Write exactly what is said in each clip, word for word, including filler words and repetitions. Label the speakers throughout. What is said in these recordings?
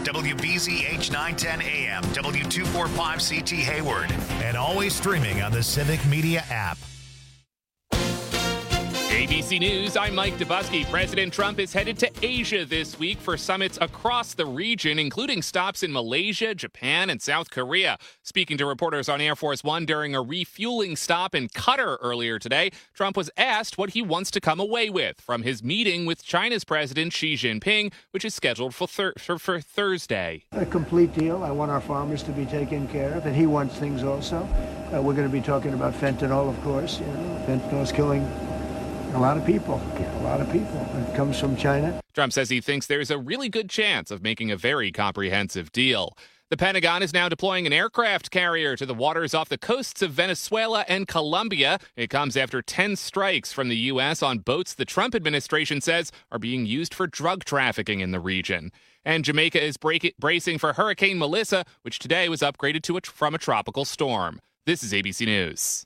Speaker 1: W B Z H nine ten A M, W two forty-five C T Hayward, and always streaming on the Civic Media app.
Speaker 2: A B C News, I'm Mike Dubusky. President Trump is headed to Asia this week for summits across the region, including stops in Malaysia, Japan, and South Korea. Speaking to reporters on Air Force One during a refueling stop in Qatar earlier today, Trump was asked what he wants to come away with from his meeting with China's President Xi Jinping, which is scheduled for, thir- for, for Thursday.
Speaker 3: A complete deal. I want our farmers to be taken care of, and he wants things also. Uh, we're going to be talking about fentanyl, of course. You know, fentanyl is killing a lot of people, a lot of people. It comes from China.
Speaker 2: Trump says he thinks there's a really good chance of making a very comprehensive deal. The Pentagon is now deploying an aircraft carrier to the waters off the coasts of Venezuela and Colombia. It comes after ten strikes from the U S on boats the Trump administration says are being used for drug trafficking in the region. And Jamaica is break- bracing for Hurricane Melissa, which today was upgraded to a, from a tropical storm. This is A B C News.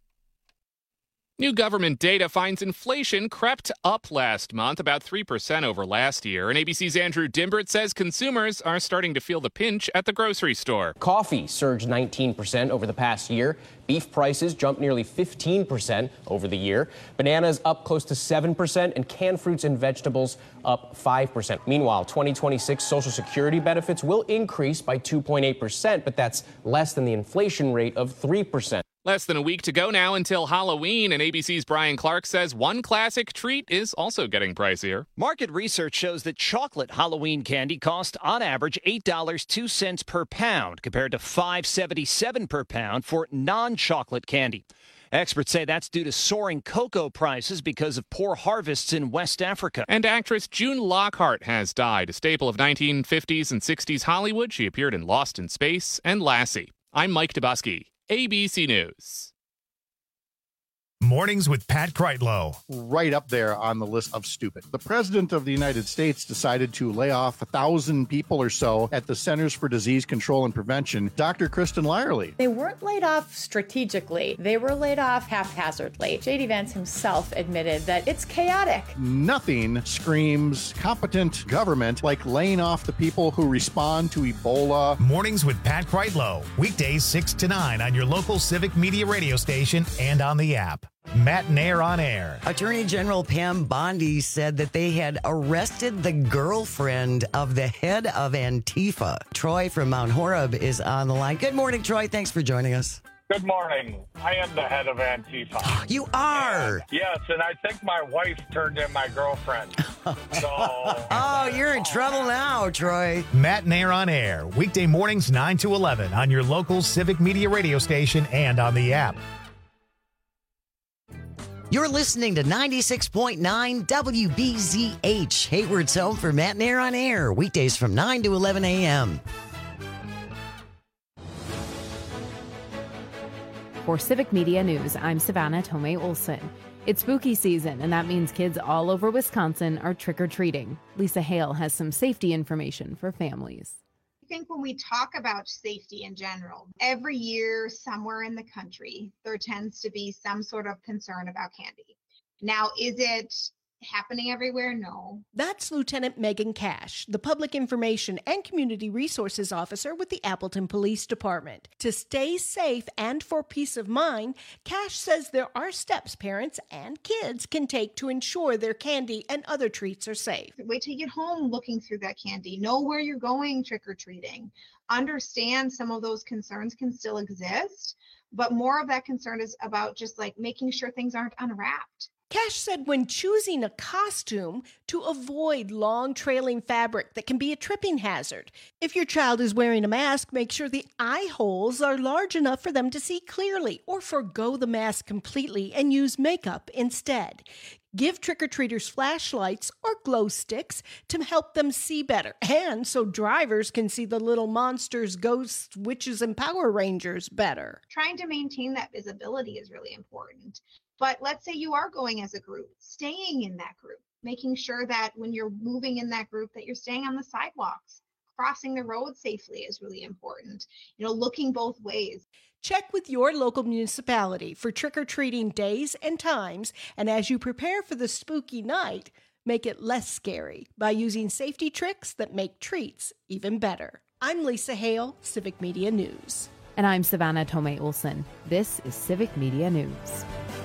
Speaker 2: New government data finds inflation crept up last month, about three percent over last year. And A B C's Andrew Dimbert says consumers are starting to feel the pinch at the grocery store.
Speaker 4: Coffee surged nineteen percent over the past year. Beef prices jumped nearly fifteen percent over the year. Bananas up close to seven percent, and canned fruits and vegetables up five percent. Meanwhile, twenty twenty-six Social Security benefits will increase by two point eight percent, but that's less than the inflation rate of three percent.
Speaker 2: Less than a week to go now until Halloween, and A B C's Brian Clark says one classic treat is also getting pricier.
Speaker 5: Market research shows that chocolate Halloween candy cost on average eight dollars and two cents per pound, compared to five dollars and seventy-seven cents per pound for non-chocolate candy. Experts say that's due to soaring cocoa prices because of poor harvests in West Africa.
Speaker 2: And actress June Lockhart has died, a staple of nineteen fifties and sixties Hollywood. She appeared in Lost in Space and Lassie. I'm Mike Dubusky, A B C News.
Speaker 1: Mornings with Pat Kreitlow.
Speaker 6: Right up there on the list of stupid. The president of the United States decided to lay off a thousand people or so at the Centers for Disease Control and Prevention. Doctor Kristen Lyerly.
Speaker 7: They weren't laid off strategically. They were laid off haphazardly. J D Vance himself admitted that it's chaotic.
Speaker 6: Nothing screams competent government like laying off the people who respond to Ebola.
Speaker 1: Mornings with Pat Kreitlow. Weekdays six to nine on your local Civic Media radio station and on the app. Matt Nair on air.
Speaker 8: Attorney General Pam Bondi said that they had arrested the girlfriend of the head of Antifa. Troy from Mount Horeb is on the line. Good morning, Troy. Thanks for joining us.
Speaker 9: Good morning. I am the head of Antifa.
Speaker 8: You are?
Speaker 9: And, yes, and I think my wife turned in my girlfriend. So,
Speaker 8: oh, you're in trouble now, Troy.
Speaker 1: Matt Nair on air. Weekday mornings nine to eleven on your local Civic Media radio station and on the app.
Speaker 8: You're listening to ninety-six point nine W B Z H, Hayward's home for Matt Nair on air, weekdays from nine to eleven a.m.
Speaker 10: For Civic Media News, I'm Savannah Tomei Olson. It's spooky season, and that means kids all over Wisconsin are trick-or-treating. Lisa Hale has some safety information for families.
Speaker 11: I think when we talk about safety in general, every year somewhere in the country, there tends to be some sort of concern about candy. Now, is it happening everywhere? No.
Speaker 12: That's Lieutenant Megan Cash, the Public Information and Community Resources Officer with the Appleton Police Department. To stay safe and for peace of mind, Cash says there are steps parents and kids can take to ensure their candy and other treats are safe.
Speaker 11: Wait till you get home looking through that candy. Know where you're going trick-or-treating. Understand some of those concerns can still exist, but more of that concern is about just like making sure things aren't unwrapped.
Speaker 12: Cash said when choosing a costume, to avoid long trailing fabric that can be a tripping hazard. If your child is wearing a mask, make sure the eye holes are large enough for them to see clearly, or forgo the mask completely and use makeup instead. Give trick-or-treaters flashlights or glow sticks to help them see better, and so drivers can see the little monsters, ghosts, witches, and Power Rangers better.
Speaker 11: Trying to maintain that visibility is really important. But let's say you are going as a group, staying in that group, making sure that when you're moving in that group that you're staying on the sidewalks. Crossing the road safely is really important. You know, looking both ways.
Speaker 12: Check with your local municipality for trick-or-treating days and times, and as you prepare for the spooky night, Make it less scary by using safety tricks that make treats even better. I'm Lisa Hale, Civic Media News.
Speaker 10: And I'm Savannah Tomei Olson. This is Civic Media News.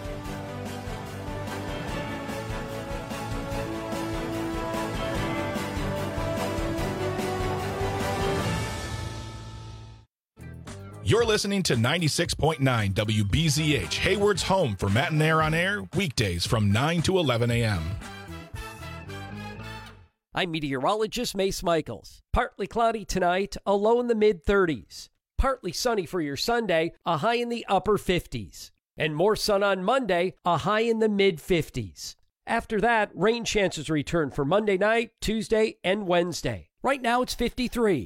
Speaker 13: You're listening to ninety-six point nine W B Z H, Hayward's home for Matt and Air on Air, weekdays from nine to eleven a.m.
Speaker 14: I'm meteorologist Mace Michaels. Partly cloudy tonight, a low in the mid thirties. Partly sunny for your Sunday, a high in the upper fifties. And more sun on Monday, a high in the mid fifties. After that, rain chances return for Monday night, Tuesday, and Wednesday. Right now it's fifty-three.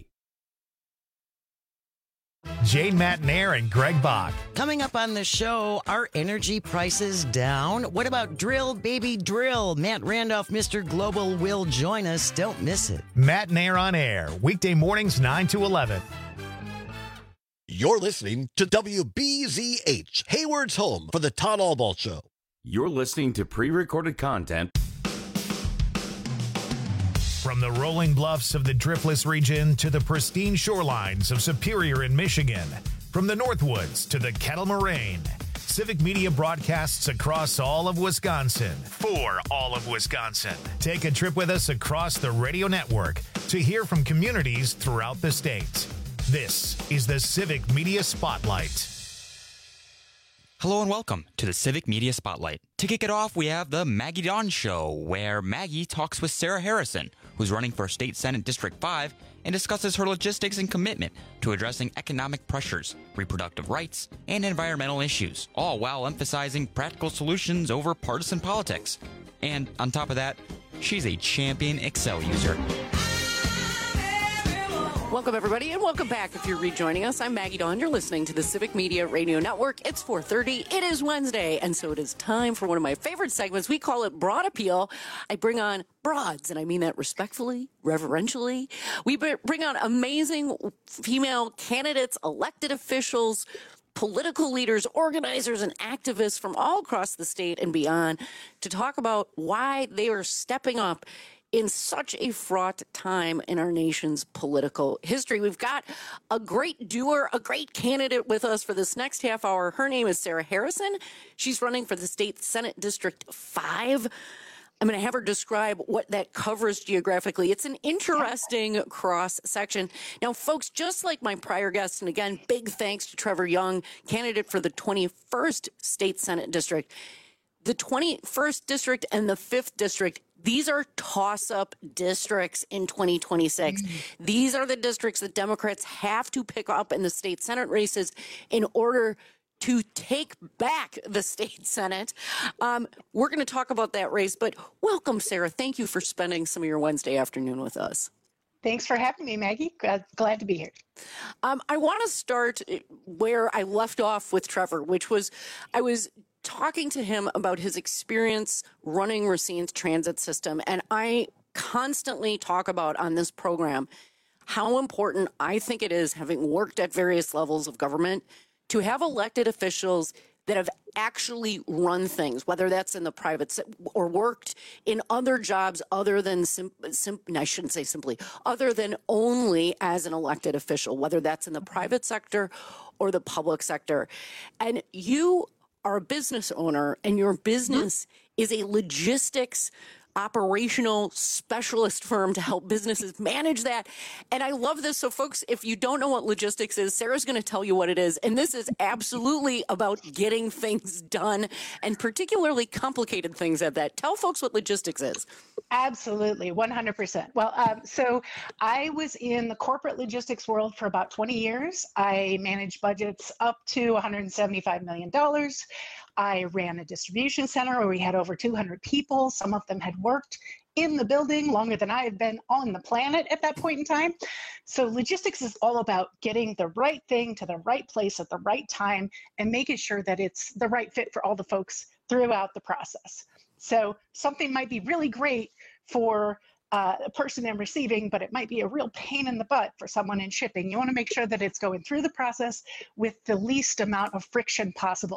Speaker 1: Jane Matnair and Greg Bach.
Speaker 8: Coming up on the show, are energy prices down? What about drill, baby, drill? Matt Randolph, Mister Global, will join us. Don't miss it.
Speaker 1: Matnair on Air, weekday mornings nine to eleven.
Speaker 15: You're listening to W B Z H, Hayward's home for the Todd Albaugh Show.
Speaker 16: You're listening to pre-recorded content.
Speaker 1: From the rolling bluffs of the Driftless region to the pristine shorelines of Superior in Michigan, from the Northwoods to the Kettle Moraine, Civic Media broadcasts across all of Wisconsin for all of Wisconsin. Take a trip with us across the radio network to hear from communities throughout the state. This is the Civic Media Spotlight.
Speaker 17: Hello and welcome to the Civic Media Spotlight. To kick it off, we have the Maggie Dawn Show, where Maggie talks with Sarah Harrison, who's running for State Senate District five, and discusses her logistics and commitment to addressing economic pressures, reproductive rights, and environmental issues, all while emphasizing practical solutions over partisan politics. And on top of that, she's a champion Excel user.
Speaker 18: Welcome, everybody, and welcome back. If you're rejoining us, I'm Maggie Dawn. You're listening to the Civic Media Radio Network. It's four thirty. It is Wednesday, and so it is time for one of my favorite segments. We call it Broad Appeal. I bring on broads, and I mean that respectfully, reverentially. We bring on amazing female candidates, elected officials, political leaders, organizers, and activists from all across the state and beyond to talk about why they are stepping up in such a fraught time in our nation's political history. We've got a great doer, a great candidate with us for this next half hour. Her name is Sarah Harrison. She's running for the State Senate District five. I'm going to have her describe what that covers geographically. It's an interesting cross section. Now, folks, just like my prior guests, and again, big thanks to Trevor Young, candidate for the twenty-first State Senate District. The twenty-first District and the fifth District, these are toss-up districts in twenty twenty-six. Mm-hmm. These are the districts that Democrats have to pick up in the state Senate races in order to take back the state Senate. Um, we're going to talk about that race, but welcome, Sarah. Thank you for spending some of your Wednesday afternoon with us.
Speaker 19: Thanks for having me, Maggie. Glad, glad to be here.
Speaker 18: Um, I want to start where I left off with Trevor, which was I was talking to him about his experience running Racine's transit system. And I constantly talk about on this program how important I think it is, having worked at various levels of government, to have elected officials that have actually run things, whether that's in the private se- or worked in other jobs other than, sim- sim- I shouldn't say simply, other than only as an elected official, whether that's in the private sector or the public sector. And you are a business owner, and your business mm-hmm. is a logistics operational specialist firm to help businesses manage that. And I love this. So folks, if you don't know what logistics is, Sarah's going to tell you what it is. And this is absolutely about getting things done, and particularly complicated things at that. Tell folks what logistics is.
Speaker 19: Absolutely, one hundred percent. Well, um, so I was in the corporate logistics world for about twenty years. I managed budgets up to one hundred seventy-five million dollars. I ran a distribution center where we had over two hundred people. Some of them had worked in the building longer than I had been on the planet at that point in time. So logistics is all about getting the right thing to the right place at the right time and making sure that it's the right fit for all the folks throughout the process. So something might be really great for uh, a person in receiving, but it might be a real pain in the butt for someone in shipping. You want to make sure that it's going through the process with the least amount of friction possible.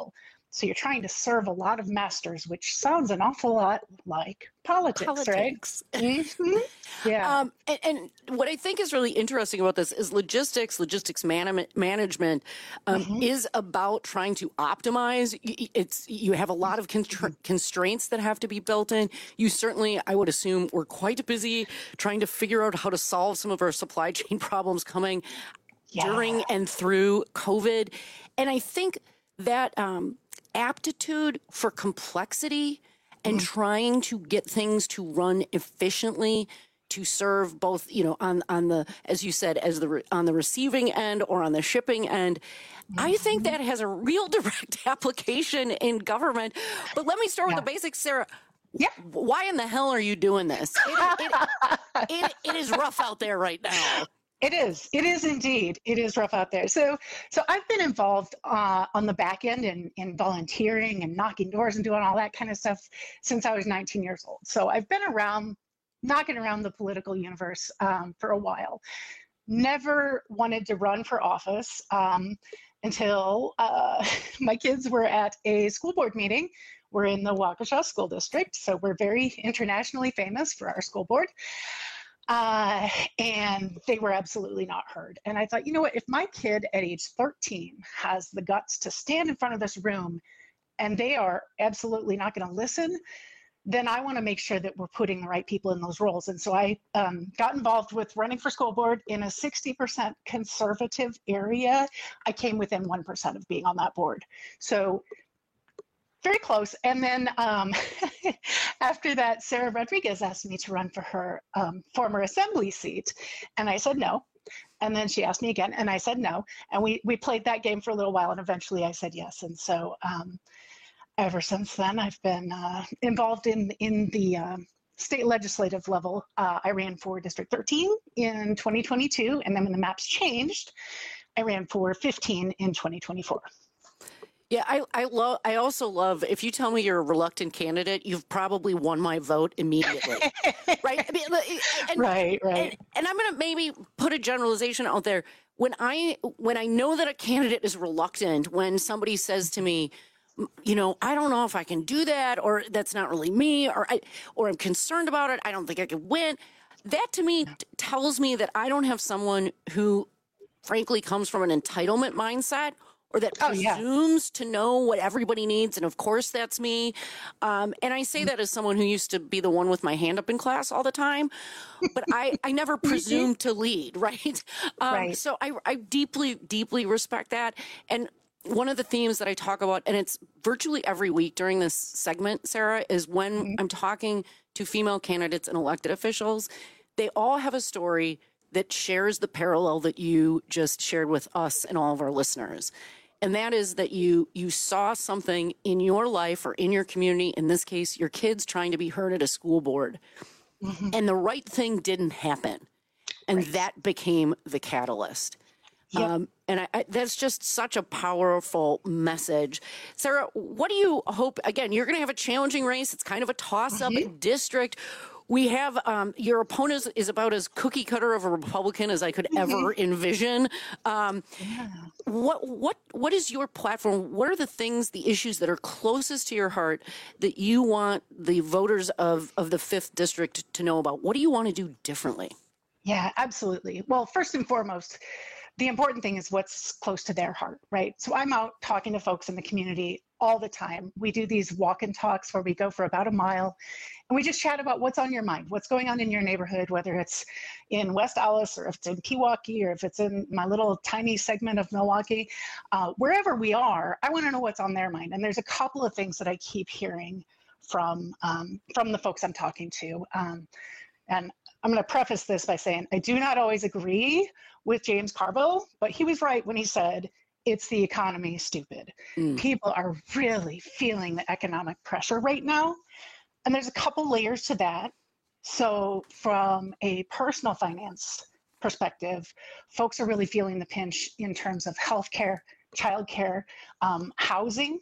Speaker 19: So you're trying to serve a lot of masters, which sounds an awful lot like politics,
Speaker 18: Politics.
Speaker 19: right? Mm-hmm. Yeah.
Speaker 18: Um, and, and what I think is really interesting about this is logistics, logistics man- management um, mm-hmm. is about trying to optimize. It's you have a lot of constra- constraints that have to be built in. You certainly, I would assume, were quite busy trying to figure out how to solve some of our supply chain problems coming yeah. during and through COVID. And I think that um, aptitude for complexity and mm. trying to get things to run efficiently to serve both, you know, on, on the, as you said, as the, re- on the receiving end or on the shipping end. Mm-hmm. I think that has a real direct application in government. But let me start yeah. with the basics, Sarah.
Speaker 19: Yeah.
Speaker 18: Why in the hell are you doing this? It, it, it, it is rough out there right now.
Speaker 19: It is. It is indeed. It is rough out there. So, so I've been involved uh, on the back end in, in volunteering and knocking doors and doing all that kind of stuff since I was nineteen years old. So I've been around, knocking around the political universe um, for a while. Never wanted to run for office um, until uh, my kids were at a school board meeting. We're in the Waukesha School District, so we're very internationally famous for our school board. Uh, and they were absolutely not heard. And I thought, you know what, if my kid at age thirteen has the guts to stand in front of this room and they are absolutely not going to listen, then I want to make sure that we're putting the right people in those roles. And so I um, got involved with running for school board in a sixty percent conservative area. I came within one percent of being on that board. So very close. And then um, after that, Sarah Rodriguez asked me to run for her um, former assembly seat. And I said no. And then she asked me again, and I said no. And we, we played that game for a little while, and eventually I said yes. And so um, ever since then, I've been uh, involved in, in the um, state legislative level. Uh, I ran for District thirteen in twenty twenty-two, and then when the maps changed, I ran for fifteen in twenty twenty-four.
Speaker 18: Yeah, I I love. I also love. If you tell me you're a reluctant candidate, you've probably won my vote immediately, right? I mean, and,
Speaker 19: right, right.
Speaker 18: And, and I'm going to maybe put a generalization out there. When I when I know that a candidate is reluctant, when somebody says to me, you know, I don't know if I can do that, or that's not really me, or I or I'm concerned about it. I don't think I could win. That to me t- tells me that I don't have someone who, frankly, comes from an entitlement mindset, or that
Speaker 19: oh,
Speaker 18: presumes
Speaker 19: yeah.
Speaker 18: to know what everybody needs. And of course, that's me. Um, and I say that as someone who used to be the one with my hand up in class all the time. But I, I never presumed to lead, right? Um,
Speaker 19: right.
Speaker 18: So I, I deeply, deeply respect that. And one of the themes that I talk about, and it's virtually every week during this segment, Sarah, is when mm-hmm. I'm talking to female candidates and elected officials, they all have a story that shares the parallel that you just shared with us and all of our listeners. And that is that you you saw something in your life or in your community, in this case, your kids trying to be heard at a school board, mm-hmm. and the right thing didn't happen. And right. that became the catalyst. Yep. Um, and I, I, that's just such a powerful message. Sarah, what do you hope? Again, you're going to have a challenging race. It's kind of a toss-up mm-hmm. district. We have um, your opponent is about as cookie cutter of a Republican as I could mm-hmm. ever envision. Um,
Speaker 19: yeah.
Speaker 18: What what what is your platform? What are the things, the issues that are closest to your heart that you want the voters of, of the fifth District to know about? What do you want to do differently?
Speaker 19: Yeah, absolutely. Well, first and foremost, the important thing is what's close to their heart, right? So I'm out talking to folks in the community all the time. We do these walk and talks where we go for about a mile and we just chat about what's on your mind, what's going on in your neighborhood, whether it's in West Allis or if it's in Pewaukee or if it's in my little tiny segment of Milwaukee. Uh, wherever we are, I want to know what's on their mind. And there's a couple of things that I keep hearing from, um, from the folks I'm talking to. Um, and I'm going to preface this by saying I do not always agree with James Carville, but he was right when he said, it's the economy, stupid. Mm. People are really feeling the economic pressure right now. And there's a couple layers to that. So from a personal finance perspective, folks are really feeling the pinch in terms of healthcare, childcare, um, housing,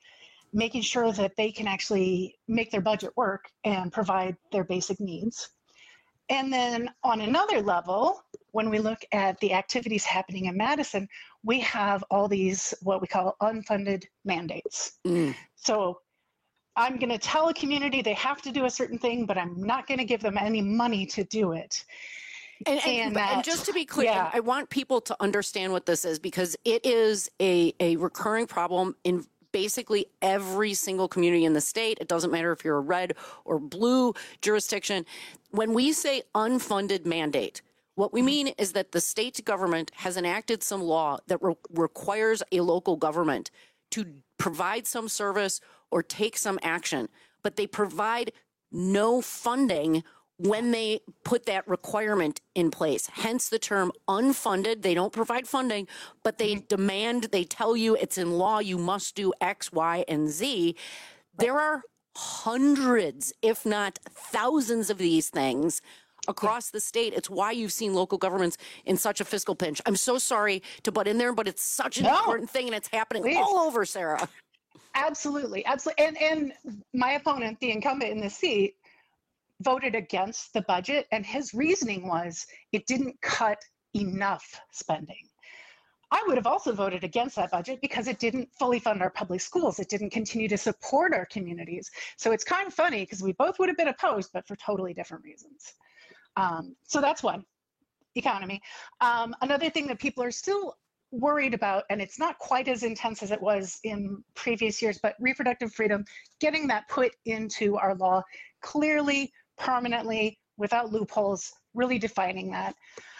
Speaker 19: making sure that they can actually make their budget work and provide their basic needs. And then on another level, when we look at the activities happening in Madison, we have all these what we call unfunded mandates.
Speaker 18: Mm.
Speaker 19: So I'm going to tell a community they have to do a certain thing, but I'm not going to give them any money to do it.
Speaker 18: And, and,
Speaker 19: And
Speaker 18: but- and
Speaker 19: that-
Speaker 18: just to be clear,
Speaker 19: yeah.
Speaker 18: I want people to understand what this is, because it is a, a recurring problem in basically every single community in the state. It doesn't matter if you're a red or blue jurisdiction. When we say unfunded mandate, what we mean is that the state government has enacted some law that re- requires a local government to provide some service or take some action, but they provide no funding when they put that requirement in place. Hence the term unfunded. They don't provide funding, but they demand, they tell you it's in law, you must do X, Y, and Z. There are hundreds, if not thousands of these things across the state. It's why you've seen local governments in such a fiscal pinch. I'm so sorry to butt in there, but it's such an
Speaker 19: No.
Speaker 18: important thing, and it's happening
Speaker 19: Please.
Speaker 18: all over, Sarah.
Speaker 19: Absolutely, absolutely. And and my opponent, the incumbent in the seat, voted against the budget, and his reasoning was it didn't cut enough spending. I would have also voted against that budget because it didn't fully fund our public schools. It didn't continue to support our communities. So it's kind of funny because we both would have been opposed, but for totally different reasons. Um, so that's one, economy. Um, another thing that people are still worried about, and it's not quite as intense as it was in previous years, but reproductive freedom, getting that put into our law clearly, permanently, without loopholes, really defining that.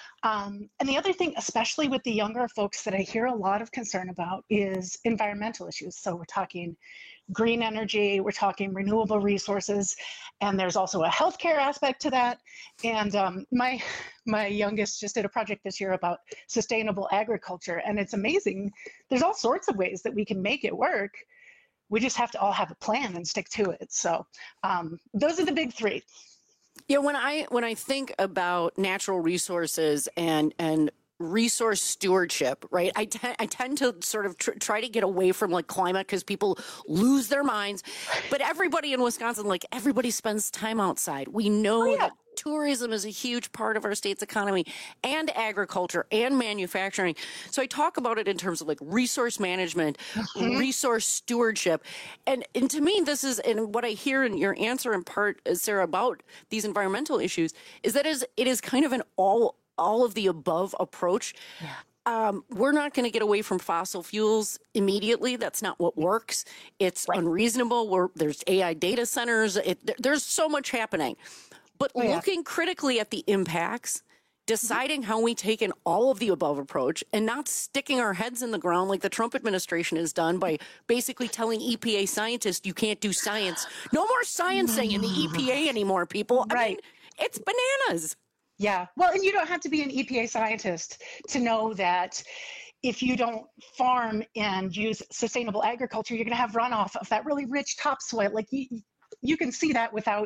Speaker 19: Um, and the other thing, especially with the younger folks that I hear a lot of concern about, is environmental issues. So we're talking green energy, we're talking renewable resources, and there's also a healthcare aspect to that. And um, my my youngest just did a project this year about sustainable agriculture, and it's amazing. There's all sorts of ways that we can make it work. We just have to all have a plan and stick to it. So um, those are the big three.
Speaker 18: Yeah, when I when I think about natural resources and and resource stewardship, right? I, te- I tend to sort of tr- try to get away from like climate because people lose their minds. But everybody in Wisconsin, like everybody spends time outside. We know oh, yeah. that tourism is a huge part of our state's economy, and agriculture and manufacturing. So I talk about it in terms of like resource management, mm-hmm. resource stewardship. And, and to me, this is, and what I hear in your answer in part, Sarah, about these environmental issues is that is it is kind of an all all of the above approach. Yeah. Um, we're not going to get away from fossil fuels immediately. That's not what works. It's right. unreasonable. We're, there's A I data centers. It, there, there's so much happening. But oh, yeah. looking critically at the impacts, deciding how we take an all of the above approach, and not sticking our heads in the ground like the Trump administration has done by basically telling E P A scientists you can't do science. No more sciencing in the E P A anymore, people. I
Speaker 19: right.
Speaker 18: mean, it's bananas.
Speaker 19: Yeah. Well, and you don't have to be an E P A scientist to know that if you don't farm and use sustainable agriculture, you're going to have runoff of that really rich topsoil. Like you, you can see that without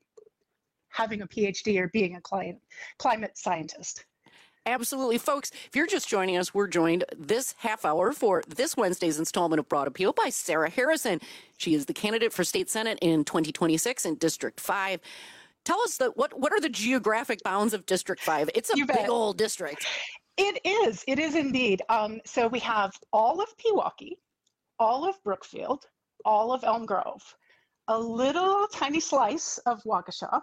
Speaker 19: having a P H D or being a climate, climate scientist.
Speaker 18: Absolutely. Folks, if you're just joining us, we're joined this half hour for this Wednesday's installment of Broad Appeal by Sarah Harrison. She is the candidate for state senate in twenty twenty-six in District five. Tell us the, what, what are the geographic bounds of District five? It's a big old district.
Speaker 19: It is. It is indeed. Um, so we have all of Pewaukee, all of Brookfield, all of Elm Grove, a little tiny slice of Waukesha,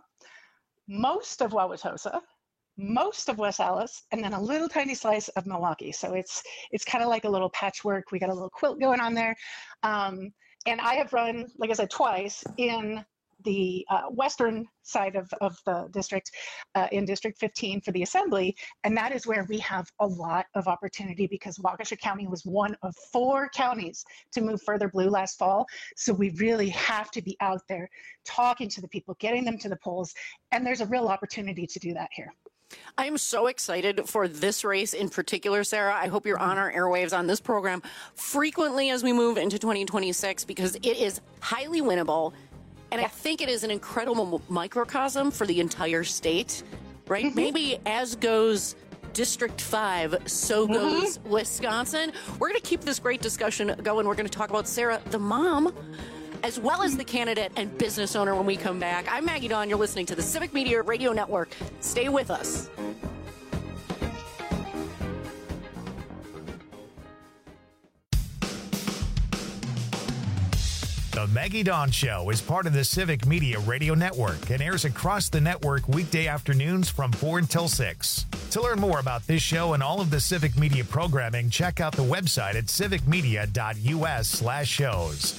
Speaker 19: most of Wauwatosa, most of West Allis, and then a little tiny slice of Milwaukee. So it's it's kind of like a little patchwork. We got a little quilt going on there. Um, and I have run, like I said, twice in the uh, western side of, of the district, uh, in District fifteen for the Assembly, and that is where we have a lot of opportunity because Waukesha County was one of four counties to move further blue last fall. So we really have to be out there talking to the people, getting them to the polls, and there's a real opportunity to do that here.
Speaker 18: I am so excited for this race in particular, Sarah. I hope you're on our airwaves on this program frequently as we move into twenty twenty-six because it is highly winnable. And I think it is an incredible microcosm for the entire state, right? Mm-hmm. Maybe as goes District five, so goes mm-hmm. Wisconsin. We're going to keep this great discussion going. We're going to talk about Sarah, the mom, as well as the candidate and business owner when we come back. I'm Maggie Dawn. You're listening to the Civic Media Radio Network. Stay with us.
Speaker 1: The Maggie Dawn Show is part of the Civic Media Radio Network and airs across the network weekday afternoons from four until six. To learn more about this show and all of the Civic Media programming, check out the website at civicmedia.us slash shows.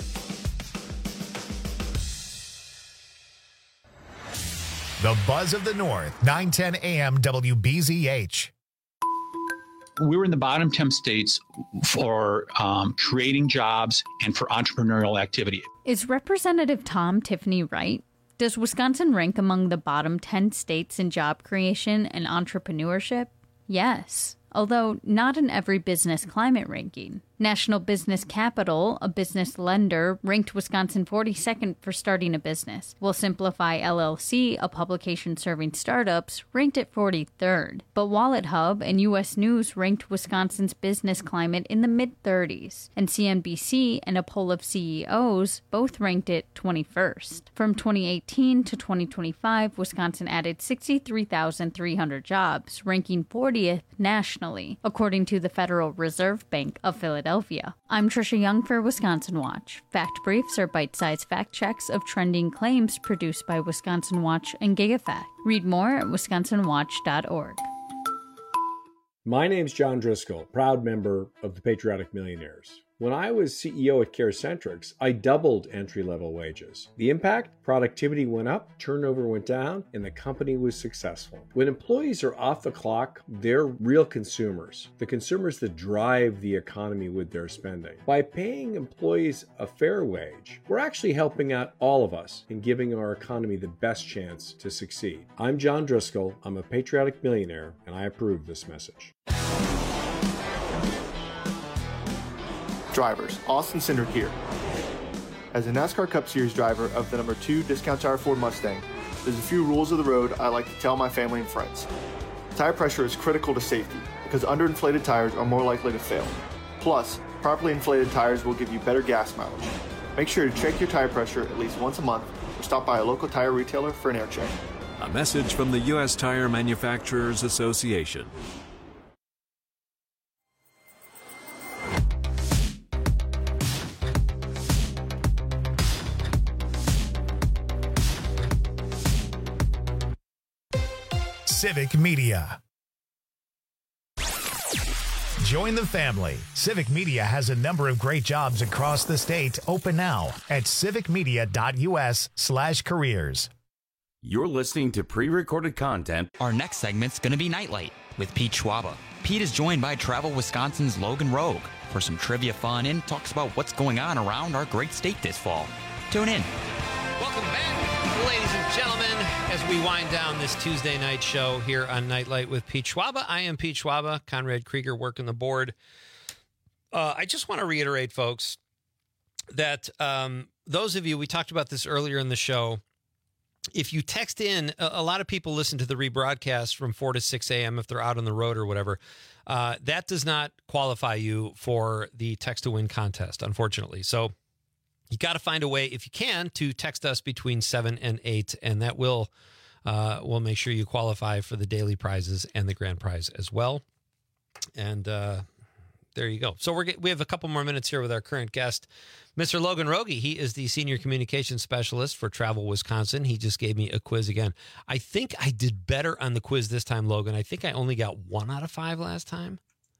Speaker 1: The Buzz of the North, nine ten a.m. W B Z H.
Speaker 20: We were in the bottom ten states for um, creating jobs and for entrepreneurial activity.
Speaker 21: Is Representative Tom Tiffany right? Does Wisconsin rank among the bottom ten states in job creation and entrepreneurship? Yes, although not in every business climate ranking. National Business Capital, a business lender, ranked Wisconsin forty-second for starting a business, while Simplify L L C, a publication serving startups, ranked it forty-third. But Wallet Hub and U S News ranked Wisconsin's business climate in the mid-thirties, and C N B C and a poll of C E Os both ranked it twenty-first. From twenty eighteen to twenty twenty-five, Wisconsin added sixty-three thousand three hundred jobs, ranking fortieth nationally, according to the Federal Reserve Bank of Philadelphia. I'm Trisha Young for Wisconsin Watch. Fact briefs are bite-sized fact checks of trending claims produced by Wisconsin Watch and GigaFact. Read more at wisconsin watch dot org.
Speaker 22: My name's John Driscoll, proud member of the Patriotic Millionaires. When I was C E O at CareCentrix, I doubled entry-level wages. The impact? Productivity went up, turnover went down, and the company was successful. When employees are off the clock, they're real consumers, the consumers that drive the economy with their spending. By paying employees a fair wage, we're actually helping out all of us in giving our economy the best chance to succeed. I'm John Driscoll, I'm a patriotic millionaire, and I approve this message.
Speaker 23: Drivers, Austin Cindric here. As a NASCAR Cup Series driver of the number two Discount Tire Ford Mustang, there's a few rules of the road I like to tell my family and friends. Tire pressure is critical to safety because underinflated tires are more likely to fail. Plus, properly inflated tires will give you better gas mileage. Make sure to check your tire pressure at least once a month or stop by a local tire retailer for an air check.
Speaker 24: A message from the U S Tire Manufacturers Association.
Speaker 1: Civic Media. Join the family. Civic Media has a number of great jobs across the state open now at civicmedia.us slash careers.
Speaker 16: You're listening to pre-recorded content.
Speaker 17: Our next segment's going to be Nightlight with Pete Schwaba. Pete is joined by Travel Wisconsin's Logan Rogue for some trivia fun and talks about what's going on around our great state this fall. Tune in.
Speaker 25: Welcome back, ladies and gentlemen, as we wind down this Tuesday night show here on Nightlight with Pete Schwaba. I am Pete Schwaba, Conrad Krieger working the board. Uh, I just want to reiterate, folks, that um, those of you, we talked about this earlier in the show, if you text in, a, a lot of people listen to the rebroadcast from four to six a.m. if they're out on the road or whatever. Uh, that does not qualify you for the Text to Win contest, unfortunately. So you got to find a way, if you can, to text us between seven and eight, and that will uh, will make sure you qualify for the daily prizes and the grand prize as well. And uh, there you go. So we're we have a couple more minutes here with our current guest, Mister Logan Rogie. He is the Senior Communications Specialist for Travel Wisconsin. He just gave me a quiz again. I think I did better on the quiz this time, Logan. I think I only got one out of five last time.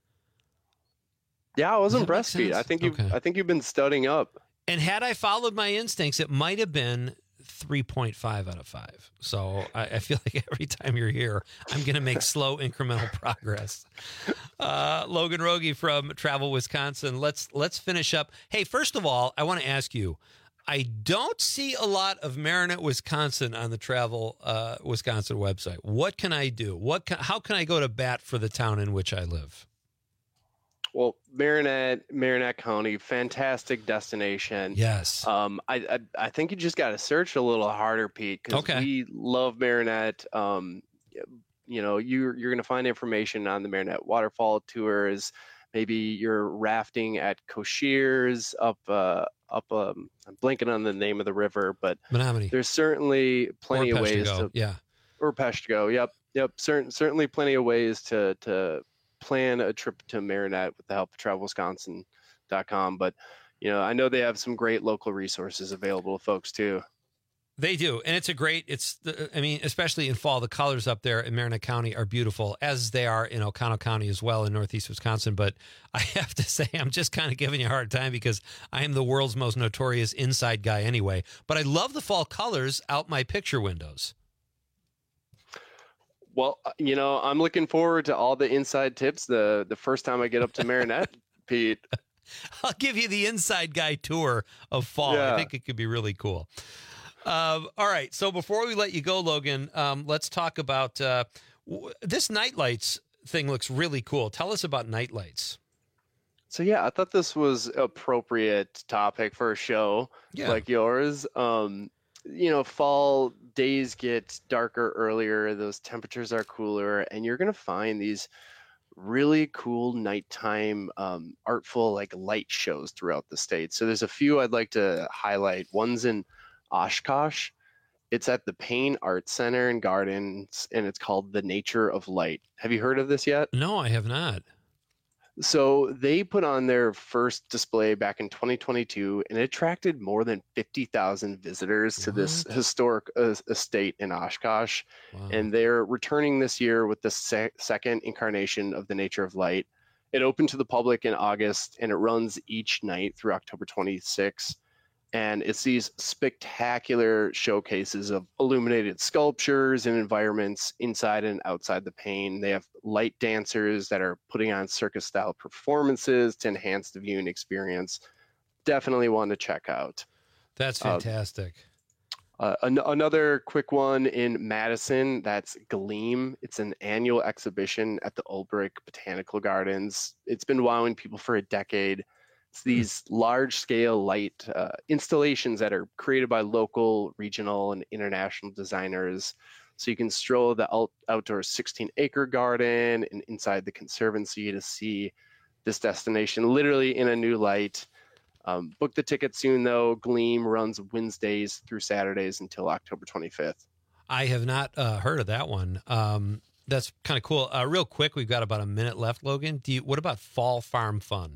Speaker 26: Yeah, I was impressed, Pete. I think you
Speaker 25: Okay.
Speaker 26: I think you've been studying up.
Speaker 25: And had I followed my instincts, it might have been three point five out of five. So I, I feel like every time you're here, I'm going to make slow incremental progress. Uh, Logan Rogie from Travel Wisconsin. Let's let's finish up. Hey, first of all, I want to ask you, I don't see a lot of Marinette, Wisconsin on the Travel uh, Wisconsin website. What can I do? What can, how can I go to bat for the town in which I live?
Speaker 26: Well, Marinette, Marinette County, fantastic destination.
Speaker 25: Yes.
Speaker 26: Um, I, I I think you just got to search a little harder, Pete, because
Speaker 25: Okay.
Speaker 26: we love Marinette. Um, you know, you're you're going to find information on the Marinette waterfall tours. Maybe you're rafting at Coshears up uh, up. Um, I'm blanking on the name of the river, but
Speaker 25: Menominee.
Speaker 26: there's certainly plenty
Speaker 25: Or
Speaker 26: of ways
Speaker 25: Peshtigo,
Speaker 26: to
Speaker 25: yeah.
Speaker 26: or Peshtigo. Yep, yep. Certain certainly plenty of ways to to plan a trip to Marinette with the help of travel wisconsin dot com. But you know, I know they have some great local resources available to folks too.
Speaker 25: They do. And it's a great, it's, the, I mean, especially in fall, the colors up there in Marinette County are beautiful, as they are in Oconto County as well in Northeast Wisconsin. But I have to say, I'm just kind of giving you a hard time because I am the world's most notorious inside guy anyway. But I love the fall colors out my picture windows.
Speaker 26: Well, you know, I'm looking forward to all the inside tips the, the first time I get up to Marinette, Pete.
Speaker 25: I'll give you the inside guy tour of fall.
Speaker 26: Yeah.
Speaker 25: I think it could be really cool. Um, all right. So before we let you go, Logan, um, let's talk about uh, w- this nightlights thing. Looks really cool. Tell us about nightlights.
Speaker 26: So yeah, I thought this was appropriate topic for a show
Speaker 25: Yeah.
Speaker 26: like yours. Um, you know, fall days get darker earlier. Those temperatures are cooler, and you're gonna find these really cool nighttime, um, artful like light shows throughout the state. So there's a few I'd like to highlight. One's in Oshkosh. It's at the Payne Art Center and Gardens, and it's called The Nature of Light. Have you heard of this yet?
Speaker 25: No, I have not.
Speaker 26: So they put on their first display back in twenty twenty-two, and it attracted more than fifty thousand visitors to this historic uh, estate in Oshkosh.
Speaker 25: Wow.
Speaker 26: And they're returning this year with the se- second incarnation of The Nature of Light. It opened to the public in August, and it runs each night through October twenty-sixth. And it's these spectacular showcases of illuminated sculptures and environments inside and outside the Payne. They have light dancers that are putting on circus-style performances to enhance the viewing experience. Definitely one to check out.
Speaker 25: That's fantastic.
Speaker 26: Uh, an- another quick one in Madison, that's Gleam. It's an annual exhibition at the Ulbrich Botanical Gardens. It's been wowing people for a decade. It's these large-scale light uh, installations that are created by local, regional, and international designers. So you can stroll the out- outdoor sixteen-acre garden and inside the conservancy to see this destination literally in a new light. Um, book the ticket soon, though. Gleam runs Wednesdays through Saturdays until October twenty-fifth.
Speaker 25: I have not uh, heard of that one. Um, that's kind of cool. Uh, real quick, we've got about a minute left, Logan. Do you, what about Fall Farm Fun?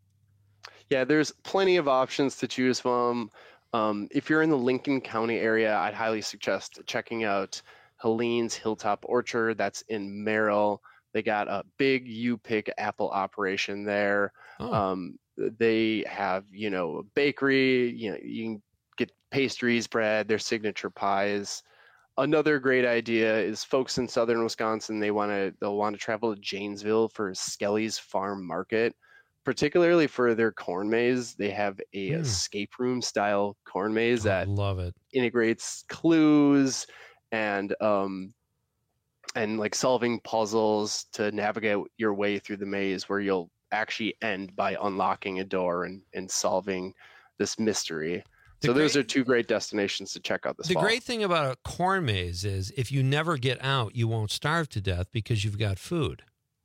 Speaker 26: Yeah, there's plenty of options to choose from. Um, if you're in the Lincoln County area, I'd highly suggest checking out Helene's Hilltop Orchard. That's in Merrill. They got a big U-Pick apple operation there.
Speaker 25: Oh.
Speaker 26: Um, they have, you know, a bakery. You know, you can get pastries, bread, their signature pies. Another great idea is folks in southern Wisconsin. They want to they'll want to travel to Janesville for Skelly's Farm Market. Particularly for their corn maze, they have a
Speaker 25: Mm.
Speaker 26: escape room style corn maze that
Speaker 25: love it.
Speaker 26: integrates clues and um and like solving puzzles to navigate your way through the maze, where you'll actually end by unlocking a door and, and solving this mystery.
Speaker 25: The
Speaker 26: so those
Speaker 25: great-
Speaker 26: are two great destinations to check out this
Speaker 25: The
Speaker 26: fall.
Speaker 25: great thing about a corn maze is if you never get out, you won't starve to death because you've got food.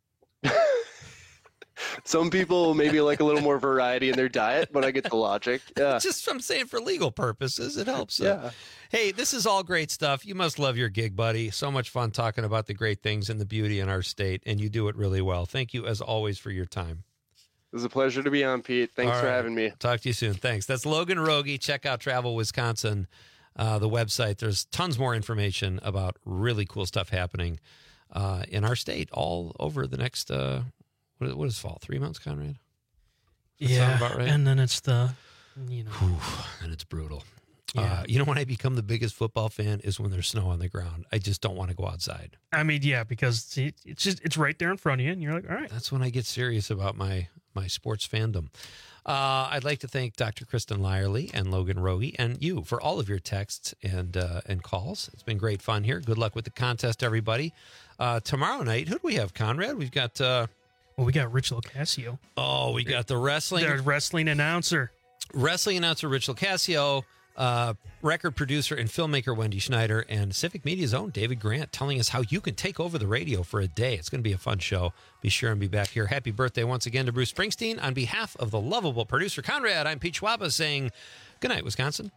Speaker 26: Some people maybe like a little more variety in their diet, but I get the logic. Yeah.
Speaker 25: Just I'm saying for legal purposes, it helps.
Speaker 26: Yeah.
Speaker 25: Hey, this is all great stuff. You must love your gig, buddy. So much fun talking about the great things and the beauty in our state, and you do it really well. Thank you, as always, for your time.
Speaker 26: It was a pleasure to be on, Pete. Thanks
Speaker 25: All
Speaker 26: for
Speaker 25: right.
Speaker 26: having me.
Speaker 25: Talk to you soon. Thanks. That's Logan Rogie. Check out Travel Wisconsin, uh, the website. There's tons more information about really cool stuff happening uh, in our state all over the next, uh, what, what is fall? Three months, Conrad? Does that
Speaker 2: Yeah,
Speaker 25: sound about right?
Speaker 2: and then it's the, you know,
Speaker 25: Whew, and it's brutal.
Speaker 2: Yeah.
Speaker 25: Uh, you know when I become the biggest football fan is when there's snow on the ground. I just don't want to go outside.
Speaker 2: I mean, yeah, because it, it's just it's right there in front of you, and you're like, all right.
Speaker 25: That's when I get serious about my my sports fandom. Uh, I'd like to thank Doctor Kristen Lyerly and Logan Rogie and you for all of your texts and uh, and calls. It's been great fun here. Good luck with the contest, everybody. Uh, tomorrow night, who do we have, Conrad? We've got. Uh,
Speaker 2: well, we got Rich Locascio.
Speaker 25: Oh, we got the wrestling.
Speaker 2: The wrestling announcer.
Speaker 25: Wrestling announcer Rich Locascio. Uh, record producer and filmmaker Wendy Schneider, and Civic Media's own David Grant telling us how you can take over the radio for a day. It's going to be a fun show. Be sure and be back here. Happy birthday once again to Bruce Springsteen. On behalf of the lovable producer Conrad, I'm Pete Schwaba saying good night, Wisconsin.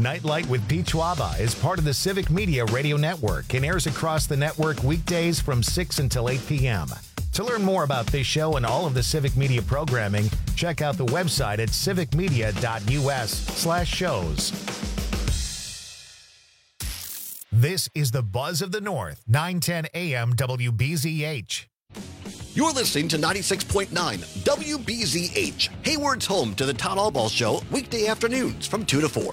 Speaker 1: Nightlight with Pete Schwaba is part of the Civic Media Radio Network and airs across the network weekdays from six until eight p.m. To learn more about this show and all of the Civic Media programming, check out the website at civicmedia.us slash shows. This is the Buzz of the North, nine ten a.m. W B Z H.
Speaker 15: You're listening to ninety-six point nine W B Z H, Hayward's home to the Todd Allball Show, weekday afternoons from two to four.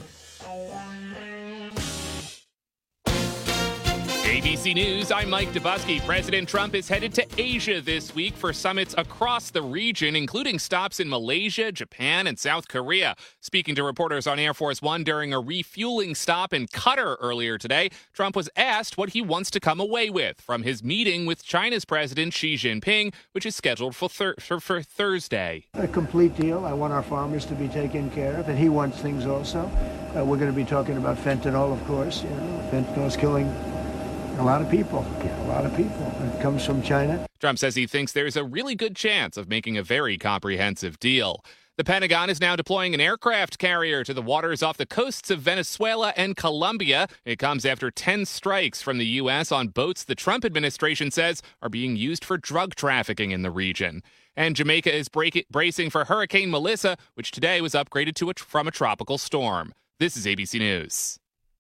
Speaker 3: A B C News, I'm Mike Dubusky. President Trump is headed to Asia this week for summits across the region, including stops in Malaysia, Japan, and South Korea. Speaking to reporters on Air Force One during a refueling stop in Qatar earlier today, Trump was asked what he wants to come away with from his meeting with China's President Xi Jinping, which is scheduled for, thir- for, for Thursday.
Speaker 4: A complete deal. I want our farmers to be taken care of, and he wants things also. Uh, we're going to be talking about fentanyl, of course. You know, fentanyl is killing a lot of people, a lot of people. It comes from China.
Speaker 3: Trump says he thinks there's a really good chance of making a very comprehensive deal. The Pentagon is now deploying an aircraft carrier to the waters off the coasts of Venezuela and Colombia. It comes after ten strikes from the U S on boats the Trump administration says are being used for drug trafficking in the region. And Jamaica is break- bracing for Hurricane Melissa, which today was upgraded to a, from a tropical storm. This is A B C News.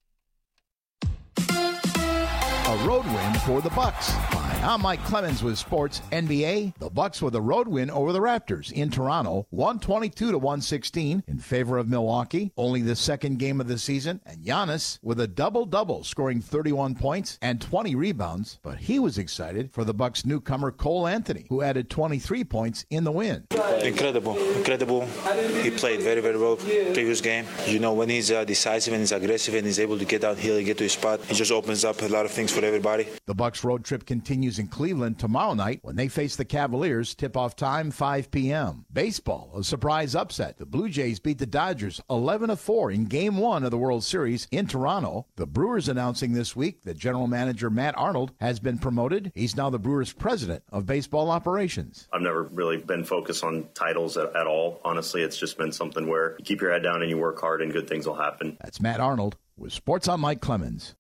Speaker 5: A road win for the Bucks. Hi, I'm Mike Clemens with Sports N B A. The Bucks with a road win over the Raptors in Toronto, one twenty-two to one sixteen in favor of Milwaukee. Only the second game of the season, and Giannis with a double-double, scoring thirty-one points and twenty rebounds. But he was excited for the Bucks newcomer Cole Anthony, who added twenty-three points in the win.
Speaker 6: Incredible, incredible. He played very, very well previous game. You know, when he's uh, decisive and he's aggressive and he's able to get out here and get to his spot, he just opens up a lot of things for everybody.
Speaker 5: The Bucks road trip continues in Cleveland tomorrow night when they face the Cavaliers. Tip-off time five p.m. Baseball, a surprise upset. The Blue Jays beat the Dodgers eleven to four in Game one of the World Series in Toronto. The Brewers announcing this week that general manager Matt Arnold has been promoted. He's now the Brewers president of baseball operations.
Speaker 7: I've never really been focused on titles at, at all. Honestly, it's just been something where you keep your head down and you work hard and good things will happen.
Speaker 5: That's Matt Arnold with Sports on Mike Clemens.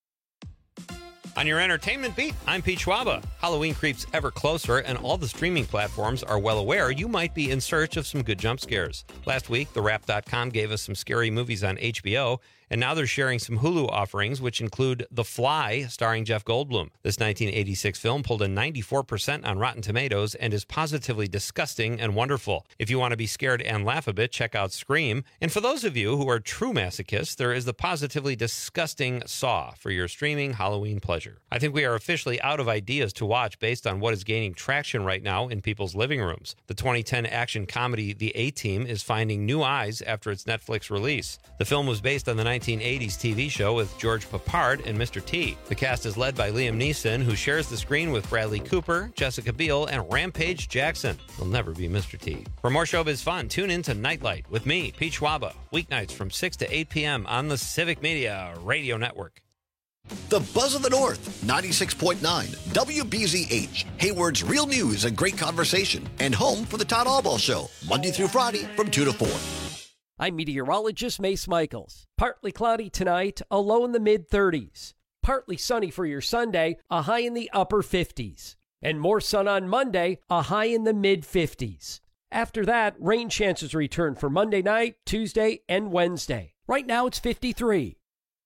Speaker 25: On your entertainment beat, I'm Pete Schwaba. Halloween creeps ever closer, and all the streaming platforms are well aware you might be in search of some good jump scares. Last week, the wrap dot com gave us some scary movies on H B O, and now they're sharing some Hulu offerings, which include The Fly, starring Jeff Goldblum. This nineteen eighty-six film pulled a ninety-four percent on Rotten Tomatoes and is positively disgusting and wonderful. If you want to be scared and laugh a bit, check out Scream. And for those of you who are true masochists, there is the positively disgusting Saw for your streaming Halloween pleasure. I think we are officially out of ideas to watch based on what is gaining traction right now in people's living rooms. The twenty ten action comedy The A-Team is finding new eyes after its Netflix release. The film was based on the nineteen eighties T V show with George Papard and Mister T. The cast is led by Liam Neeson, who shares the screen with Bradley Cooper, Jessica Biel, and Rampage Jackson. He'll never be Mister T. For more showbiz fun, tune in to Nightlight with me, Pete Schwaba, weeknights from six to eight p.m. on the Civic Media Radio Network.
Speaker 15: The Buzz of the North, ninety-six point nine W B Z H, Hayward's real news and great conversation, and home for the Todd Allball Show, Monday through Friday from two to four.
Speaker 14: I'm meteorologist Mace Michaels. Partly cloudy tonight, a low in the mid-thirties. Partly sunny for your Sunday, a high in the upper fifties. And more sun on Monday, a high in the mid-fifties. After that, rain chances return for Monday night, Tuesday, and Wednesday. Right now it's fifty-three.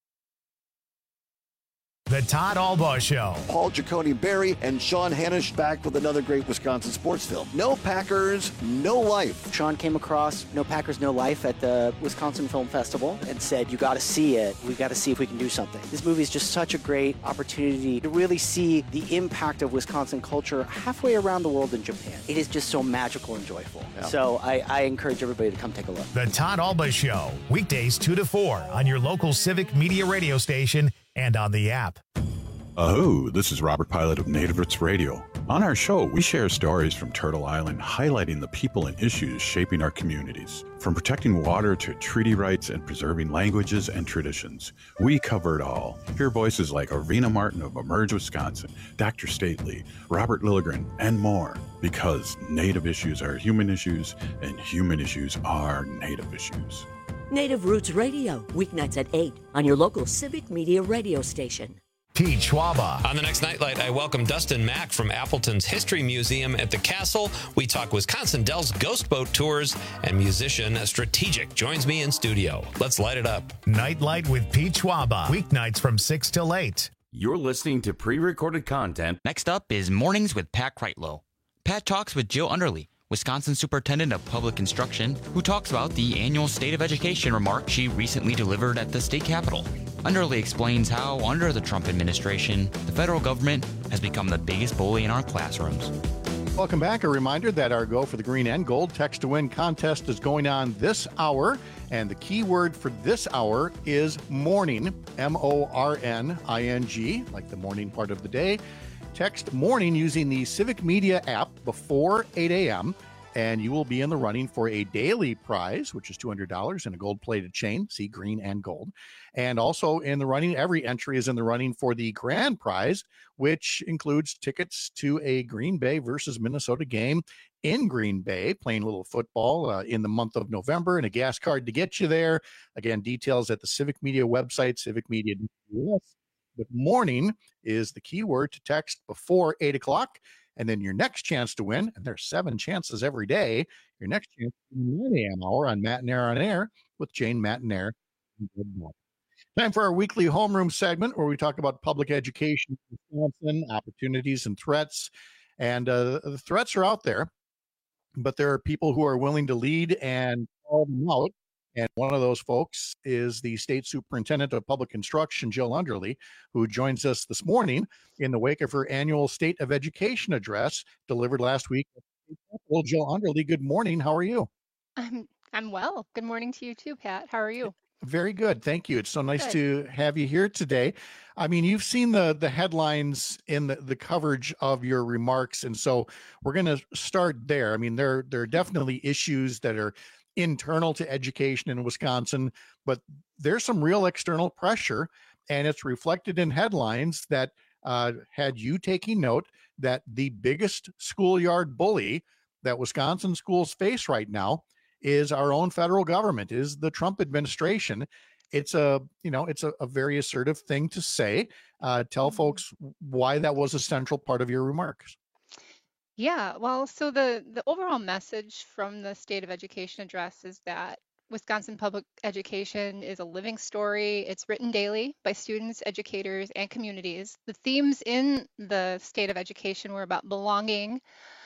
Speaker 1: The Todd Allball Show.
Speaker 15: Paul Giacone Berry and Sean Hannish back with another great Wisconsin sports film. No Packers, No Life.
Speaker 9: Sean came across No Packers, No Life at the Wisconsin Film Festival and said, you got to see it. We got to see if we can do something. This movie is just such a great opportunity to really see the impact of Wisconsin culture halfway around the world in Japan. It is just so magical and joyful. Yeah. So I, I encourage everybody to come take a look.
Speaker 1: The Todd Allball Show, weekdays two to four on your local Civic Media radio station and on the app.
Speaker 27: Aho, this is Robert Pilot of Native Roots Radio. On our show, we share stories from Turtle Island highlighting the people and issues shaping our communities. From protecting water to treaty rights and preserving languages and traditions, we cover it all. Hear voices like Arena Martin of Emerge, Wisconsin, Doctor Stately, Robert Lilligren, and more. Because Native issues are human issues, and human issues are Native issues.
Speaker 8: Native Roots Radio, weeknights at eight on your local Civic Media radio station.
Speaker 1: Pete Schwaba.
Speaker 25: On the next Nightlight, I welcome Dustin Mack from Appleton's History Museum at the Castle. We talk Wisconsin Dells Ghost Boat Tours, and musician Strategic joins me in studio. Let's light it up.
Speaker 1: Nightlight with Pete Schwaba. Weeknights from six till eight.
Speaker 16: You're listening to pre-recorded content.
Speaker 17: Next up is Mornings with Pat Kreitlow. Pat talks with Jill Underly, Wisconsin Superintendent of Public Instruction, who talks about the annual State of Education remark she recently delivered at the state capitol. Underly explains how, under the Trump administration, the federal government has become the biggest bully in our classrooms.
Speaker 5: Welcome back. A reminder that our Go for the Green and Gold Text to Win contest is going on this hour. And the key word for this hour is morning, M O R N I N G, like the morning part of the day. Text morning using the Civic Media app before eight a.m. and you will be in the running for a daily prize, which is two hundred dollars and a gold-plated chain, see green and gold. And also in the running, every entry is in the running for the grand prize, which includes tickets to a Green Bay versus Minnesota game in Green Bay, playing a little football uh, in the month of November, and a gas card to get you there. Again, details at the Civic Media website, civic media dot U S. But morning is the key word to text before eight o'clock. And then your next chance to win, and there's seven chances every day, your next chance in the nine a.m. hour on Matt and Air on Air with Jane Mattinair. Time for our weekly homeroom segment where we talk about public education in Wisconsin, opportunities and threats. And uh, the threats are out there, but there are people who are willing to lead and call them out. And one of those folks is the State Superintendent of Public Instruction, Jill Underly, who joins us this morning in the wake of her annual State of Education address delivered last week. Well, Jill Underly, good morning. How are you?
Speaker 10: I'm I'm well. Good morning to you too, Pat. How are you?
Speaker 5: Very good. Thank you. It's so nice
Speaker 10: Good.
Speaker 5: to have you here today. I mean, you've seen the the headlines in the, the coverage of your remarks. And so we're going to start there. I mean, there, there are definitely issues that are internal to education in Wisconsin, but there's some real external pressure, and it's reflected in headlines that uh, had you taking note that the biggest schoolyard bully that Wisconsin schools face right now is our own federal government, is the Trump administration. It's a, you know, it's a, a very assertive thing to say. Uh, tell folks why that was a central part of your remarks.
Speaker 10: Yeah, well, so the the overall message from the State of Education address is that Wisconsin public education is a living story. It's written daily by students, educators, and communities. The themes in the State of Education were about belonging,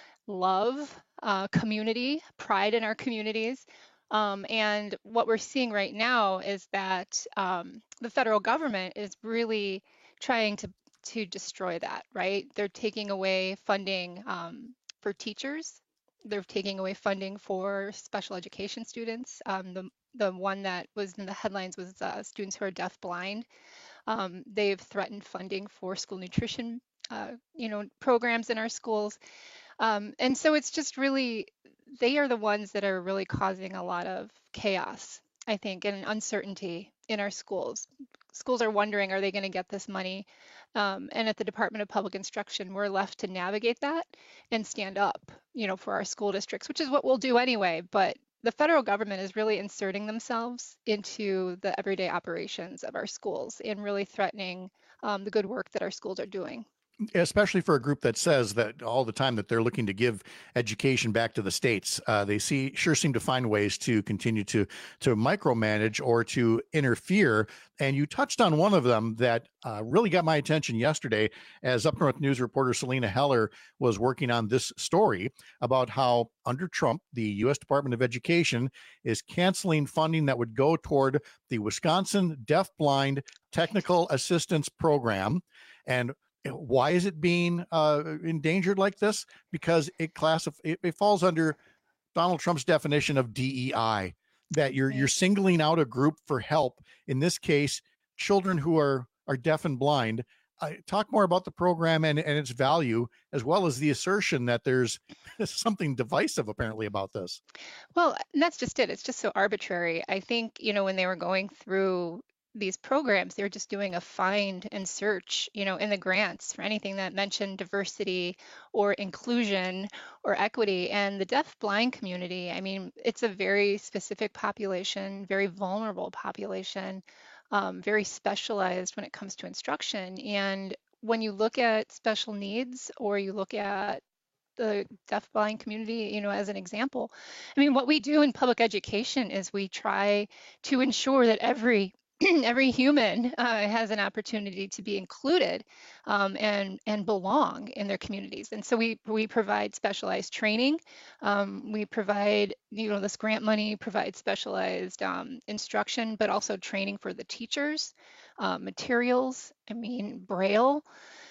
Speaker 10: love, uh, community, pride in our communities. Um, and what we're seeing right now is that um, the federal government is really trying to to destroy that, right? They're taking away funding um, for teachers. They're taking away funding for special education students. Um, the the one that was in the headlines was uh, students who are deafblind. Um, they've threatened funding for school nutrition, uh, you know, programs in our schools. Um, and so it's just really, they are the ones that are really causing a lot of chaos, I think, and uncertainty in our schools. Schools are wondering, are they going to get this money? Um, and at the Department of Public Instruction, we're left to navigate that and stand up, you know, for our school districts, which is what we'll do anyway. But the federal government is really inserting themselves into the everyday operations of our schools and really threatening um, the good work that our schools are doing.
Speaker 5: Especially for a group that says that all the time that they're looking to give education back to the states. Uh, they see sure seem to find ways to continue to to micromanage or to interfere. And you touched on one of them that uh, really got my attention yesterday as Up North News reporter Selena Heller was working on this story about how under Trump, the U S Department of Education is canceling funding that would go toward the Wisconsin Deafblind Technical Assistance Program. And why is it being uh, endangered like this? Because it classif- it, it falls under Donald Trump's definition of D E I, that you're you're singling out a group for help. In this case, children who are are deaf and blind. Uh, talk more about the program and, and its value, as well as the assertion that there's something divisive apparently about this.
Speaker 10: Well, and that's just it. It's just so arbitrary. I think, you know, when they were going through these programs, they're just doing a find and search, you know, in the grants for anything that mentioned diversity or inclusion or equity. And the deaf blind community, I mean, it's a very specific population, very vulnerable population, um, very specialized when it comes to instruction. And when you look at special needs, or you look at the deaf blind community, you know, as an example, I mean, what we do in public education is we try to ensure that every every human uh, has an opportunity to be included um, and and belong in their communities. And so we we provide specialized training. Um, we provide, you know, this grant money provides specialized um, instruction, but also training for the teachers, uh, materials. I mean, Braille.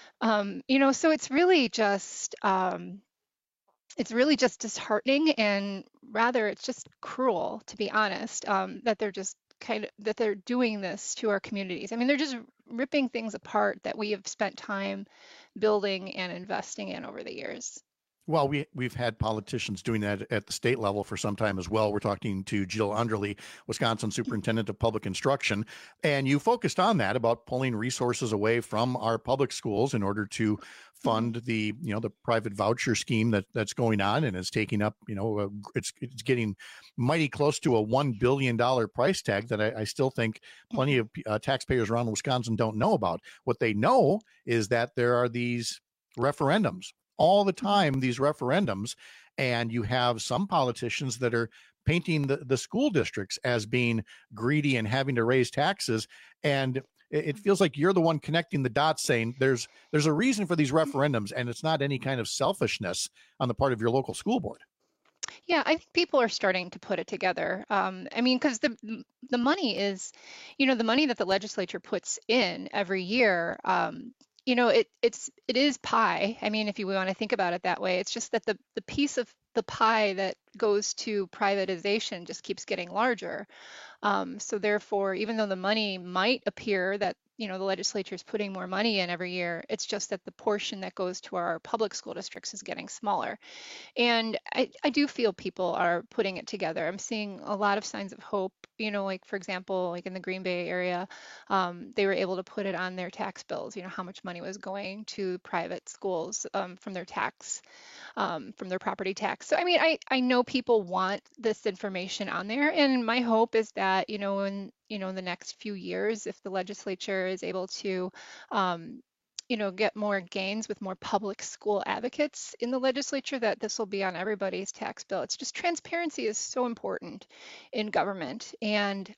Speaker 10: Um, you know, so it's really just um, it's really just disheartening, and rather it's just cruel, to be honest, um, that they're just kind of that they're doing this to our communities. I mean, they're just ripping things apart that we have spent time building and investing in over the years.
Speaker 11: Well, we, we've had politicians doing that at the state level for some time as well. We're talking to Jill Underly, Wisconsin Superintendent of Public Instruction, and you focused on that, about pulling resources away from our public schools in order to fund the, you know, the private voucher scheme that that's going on and is taking up, you know, uh, it's it's getting mighty close to a one billion dollars price tag that I, I still think plenty of uh, taxpayers around Wisconsin don't know about. What they know is that there are these referendums all the time, these referendums, and you have some politicians that are painting the, the school districts as being greedy and having to raise taxes. And it, it feels like you're the one connecting the dots, saying there's there's a reason for these referendums, and it's not any kind of selfishness on the part of your local school board.
Speaker 10: Yeah, I think people are starting to put it together. Um, I mean, because the the money is, you know, the money that the legislature puts in every year. Um, you know, it it's it is pie. I mean, if you want to think about it that way, it's just that the the piece of the pie that goes to privatization just keeps getting larger. Um, so therefore, even though the money might appear that, you know, the legislature is putting more money in every year, it's just that the portion that goes to our public school districts is getting smaller. And I, I do feel people are putting it together. I'm seeing a lot of signs of hope. You know, like, for example, like in the Green Bay area, um, they were able to put it on their tax bills, you know, how much money was going to private schools um, from their tax, um, from their property tax. So, I mean, I, I know people want this information on there. And my hope is that, you know, in, you know, in the next few years, if the legislature is able to, um, you know, get more gains with more public school advocates in the legislature, that this will be on everybody's tax bill. It's just, transparency is so important in government. And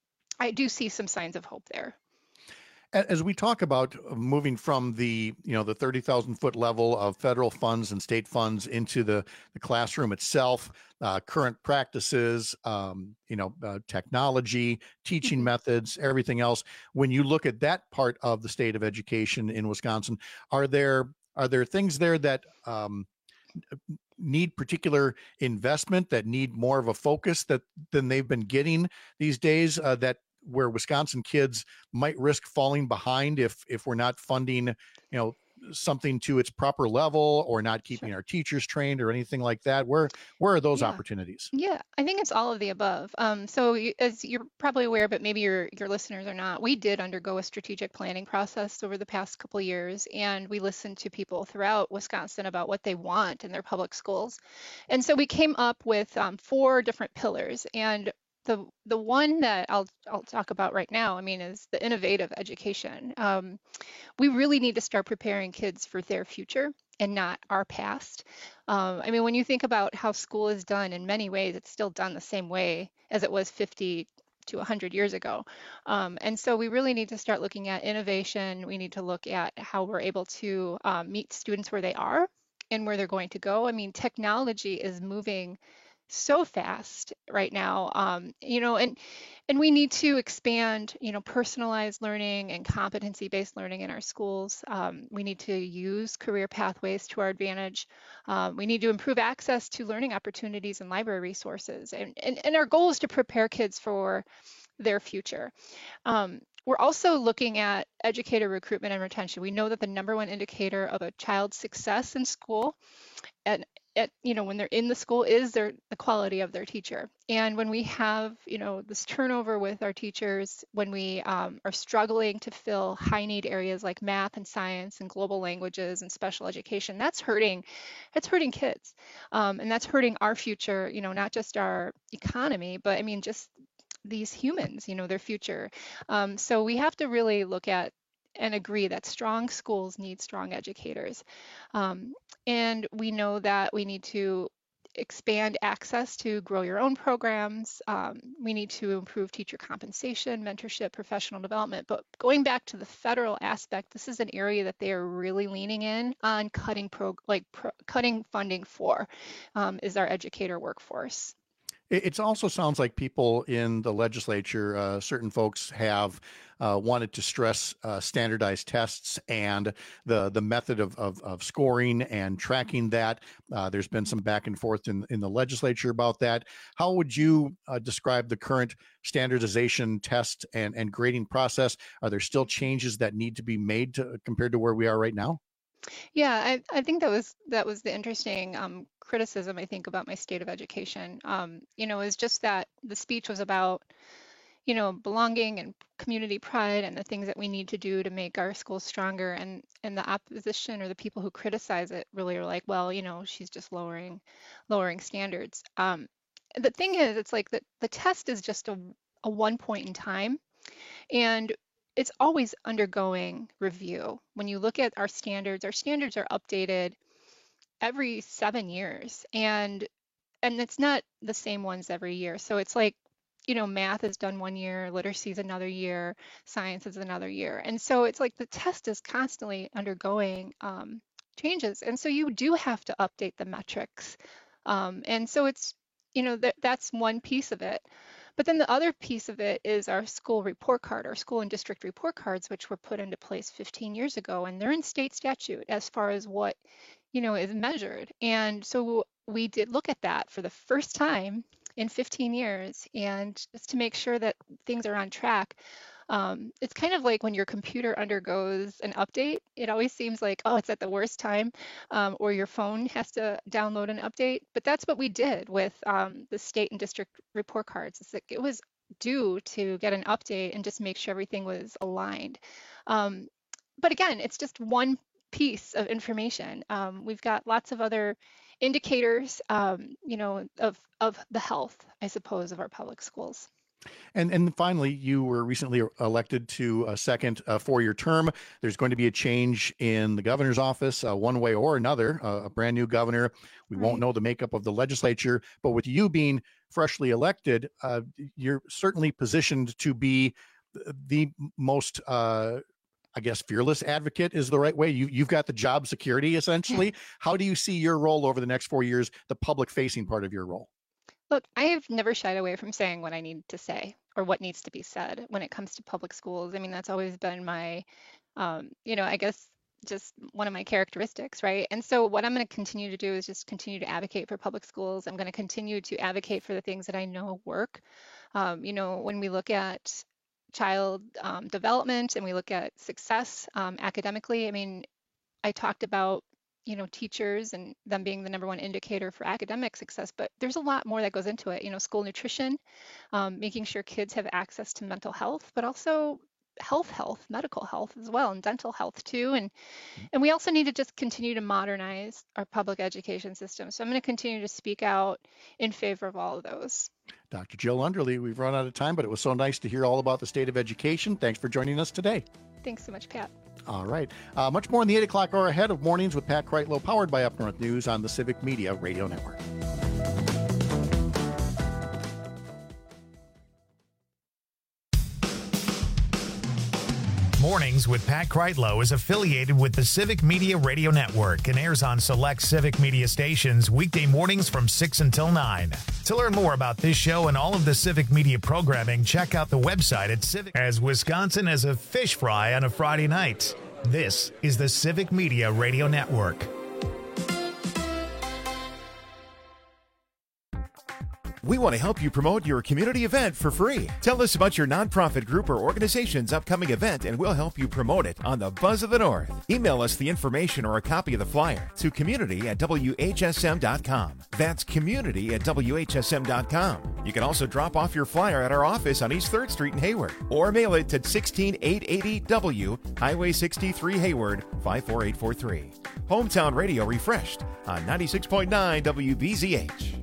Speaker 10: I do see some signs of hope there.
Speaker 11: As we talk about moving from the, you know, the thirty thousand foot level of federal funds and state funds into the, the classroom itself, uh, current practices, um, you know, uh, technology, teaching mm-hmm. methods, everything else. When you look at that part of the state of education in Wisconsin, are there are there things there that um, need particular investment, that need more of a focus that than they've been getting these days, uh, that where Wisconsin kids might risk falling behind if if we're not funding, you know, something to its proper level, or not keeping sure. our teachers trained or anything like that? Where where are those
Speaker 10: yeah.
Speaker 11: opportunities?
Speaker 10: Yeah, I think it's all of the above. Um, so you, as you're probably aware, but maybe your your listeners are not, we did undergo a strategic planning process over the past couple of years, and we listened to people throughout Wisconsin about what they want in their public schools. And so we came up with um, four different pillars. And The the one that I'll I'll talk about right now, I mean, is the innovative education. Um, we really need to start preparing kids for their future and not our past. Um, I mean, when you think about how school is done, in many ways, it's still done the same way as it was fifty to one hundred years ago. Um, and so we really need to start looking at innovation. We need to look at how we're able to um, meet students where they are and where they're going to go. I mean, technology is moving so fast right now, um, you know, and and we need to expand, you know, personalized learning and competency-based learning in our schools. Um, we need to use career pathways to our advantage. Um, we need to improve access to learning opportunities and library resources. And, and, and our goal is to prepare kids for their future. Um, we're also looking at educator recruitment and retention. We know that the number one indicator of a child's success in school and at, you know, when they're in the school is their the quality of their teacher. And when we have, you know, this turnover with our teachers, when we um, are struggling to fill high need areas like math and science and global languages and special education, that's hurting, that's hurting kids. Um, and that's hurting our future, you know, not just our economy, but I mean, just these humans, you know, their future. Um, so we have to really look at and agree that strong schools need strong educators. Um, and we know that we need to expand access to grow your own programs. Um, we need to improve teacher compensation, mentorship, professional development. But going back to the federal aspect, this is an area that they are really leaning in on cutting pro, like pro, cutting funding for, um, is our educator workforce.
Speaker 11: It also sounds like people in the legislature, uh, certain folks have uh, wanted to stress uh, standardized tests and the the method of, of, of scoring and tracking that. Uh, there's been some back and forth in, in the legislature about that. How would you uh, describe the current standardization test and, and grading process? Are there still changes that need to be made to, compared to where we are right now?
Speaker 10: Yeah, I, I think that was that was the interesting um, criticism, I think, about my state of education. Um, you know, is just that the speech was about, you know, belonging and community pride and the things that we need to do to make our schools stronger. And and the opposition or the people who criticize it really are like, well, you know, she's just lowering lowering standards. Um, the thing is, it's like the, the test is just a, a one point in time. And it's always undergoing review. When you look at our standards, our standards are updated every seven years, and and it's not the same ones every year. So it's like, you know, math is done one year, literacy is another year, science is another year, and so it's like the test is constantly undergoing um, changes, and so you do have to update the metrics, um, and so it's, you know, that that's one piece of it. But then the other piece of it is our school report card, our school and district report cards, which were put into place fifteen years ago, and they're in state statute as far as what, you know, is measured. And so we did look at that for the first time in fifteen years, and just to make sure that things are on track. Um, it's kind of like when your computer undergoes an update, it always seems like, oh, it's at the worst time, um, or your phone has to download an update. But that's what we did with um, the state and district report cards. It's like it was due to get an update and just make sure everything was aligned. Um, but again, it's just one piece of information. Um, we've got lots of other indicators, um, you know, of, of the health, I suppose, of our public schools.
Speaker 11: And and finally, you were recently elected to a second uh, four-year term. There's going to be a change in the governor's office, uh, one way or another, uh, a brand new governor. We right. won't know the makeup of the legislature, but with you being freshly elected, uh, you're certainly positioned to be the most, uh, I guess, fearless advocate is the right way. You, you've got the job security, essentially. How do you see your role over the next four years, the public-facing part of your role?
Speaker 10: Look, I have never shied away from saying what I need to say or what needs to be said when it comes to public schools. I mean, that's always been my, um, you know, I guess just one of my characteristics, right? And so what I'm going to continue to do is just continue to advocate for public schools. I'm going to continue to advocate for the things that I know work. Um, you know, when we look at child um, development and we look at success um, academically, I mean, I talked about you know, teachers and them being the number one indicator for academic success, but there's a lot more that goes into it. You know, school nutrition, um, making sure kids have access to mental health, but also health, health, medical health as well, and dental health too. And and we also need to just continue to modernize our public education system. So I'm going to continue to speak out in favor of all of those.
Speaker 11: Doctor Jill Underly, we've run out of time, but it was so nice to hear all about the state of education. Thanks for joining us today.
Speaker 10: Thanks so much, Pat.
Speaker 11: All right. Uh, much more in the eight o'clock hour ahead of Mornings with Pat Kreitlow, powered by Up North News on the Civic Media Radio Network.
Speaker 1: Mornings with Pat Kreitlow is affiliated with the Civic Media Radio Network and airs on select Civic Media stations weekday mornings from six until nine. To learn more about this show and all of the Civic Media programming, check out the website at Civic. As Wisconsin has a fish fry on a Friday night, this is the Civic Media Radio Network.
Speaker 12: We want to help you promote your community event for free. Tell us about your nonprofit group or organization's upcoming event and we'll help you promote it on the Buzz of the North. Email us the information or a copy of the flyer to community at W H S M dot com. That's community at W H S M dot com. You can also drop off your flyer at our office on East third Street in Hayward or mail it to sixteen eight eighty W, Highway sixty-three, Hayward, five four eight four three. Hometown Radio refreshed on ninety-six point nine W B Z H.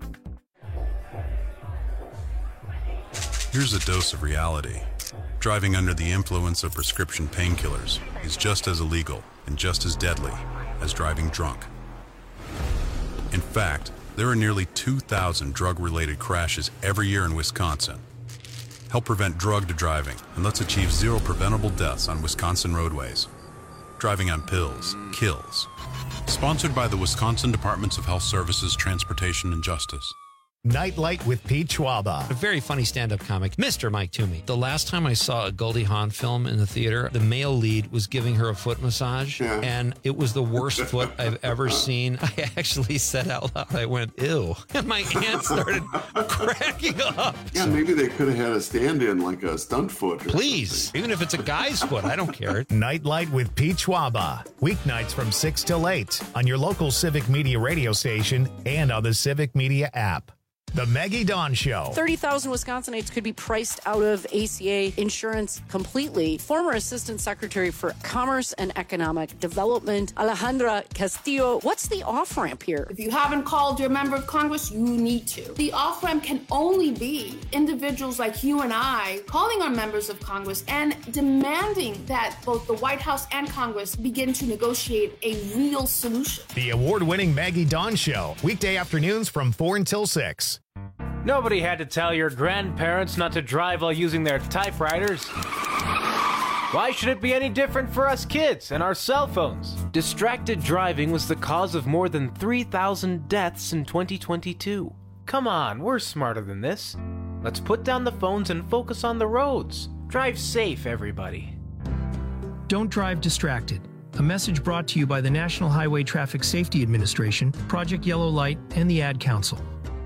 Speaker 27: Here's a dose of reality. Driving under the influence of prescription painkillers is just as illegal and just as deadly as driving drunk. In fact, there are nearly two thousand drug-related crashes every year in Wisconsin. Help prevent drugged driving and let's achieve zero preventable deaths on Wisconsin roadways. Driving on pills kills. Sponsored by the Wisconsin Departments of Health Services, Transportation, and Justice.
Speaker 1: Nightlight with Pete Schwaba.
Speaker 25: A very funny stand-up comic, Mister Mike Toomey. The last time I saw a Goldie Hawn film in the theater, the male lead was giving her a foot massage, yeah. and it was the worst foot I've ever seen. I actually said out loud, I went, ew. And my aunt started cracking up.
Speaker 13: Yeah, maybe they could have had a stand-in like a stunt foot.
Speaker 25: Please, something. Even if it's a guy's foot, I don't care.
Speaker 1: Nightlight with Pete Schwaba. Weeknights from six till eight on your local Civic Media radio station and on the Civic Media app. The Maggie Dawn Show.
Speaker 18: thirty thousand Wisconsinites could be priced out of A C A insurance completely. Former Assistant Secretary for Commerce and Economic Development, Alejandra Castillo. What's the off-ramp here?
Speaker 19: If you haven't called your member of Congress, you need to. The off-ramp can only be individuals like you and I calling our members of Congress and demanding that both the White House and Congress begin to negotiate a real solution.
Speaker 1: The award-winning Maggie Dawn Show. Weekday afternoons from four until six.
Speaker 20: Nobody had to tell your grandparents not to drive while using their typewriters. Why should it be any different for us kids and our cell phones? Distracted driving was the cause of more than three thousand deaths in twenty twenty-two. Come on, we're smarter than this. Let's put down the phones and focus on the roads. Drive safe, everybody.
Speaker 21: Don't drive distracted. A message brought to you by the National Highway Traffic Safety Administration, Project Yellow Light, and the Ad Council.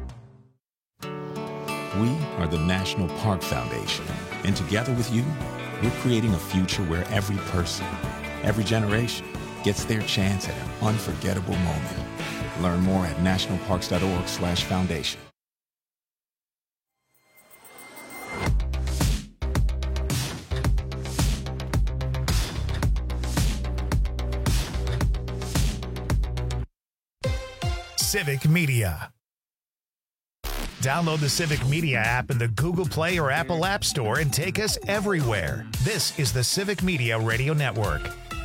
Speaker 22: We are the National Park Foundation, and together with you, we're creating a future where every person, every generation, gets their chance at an unforgettable moment. Learn more at nationalparks.org slash foundation.
Speaker 1: Civic Media. Download the Civic Media app in the Google Play or Apple App Store and take us everywhere. This is the Civic Media Radio Network.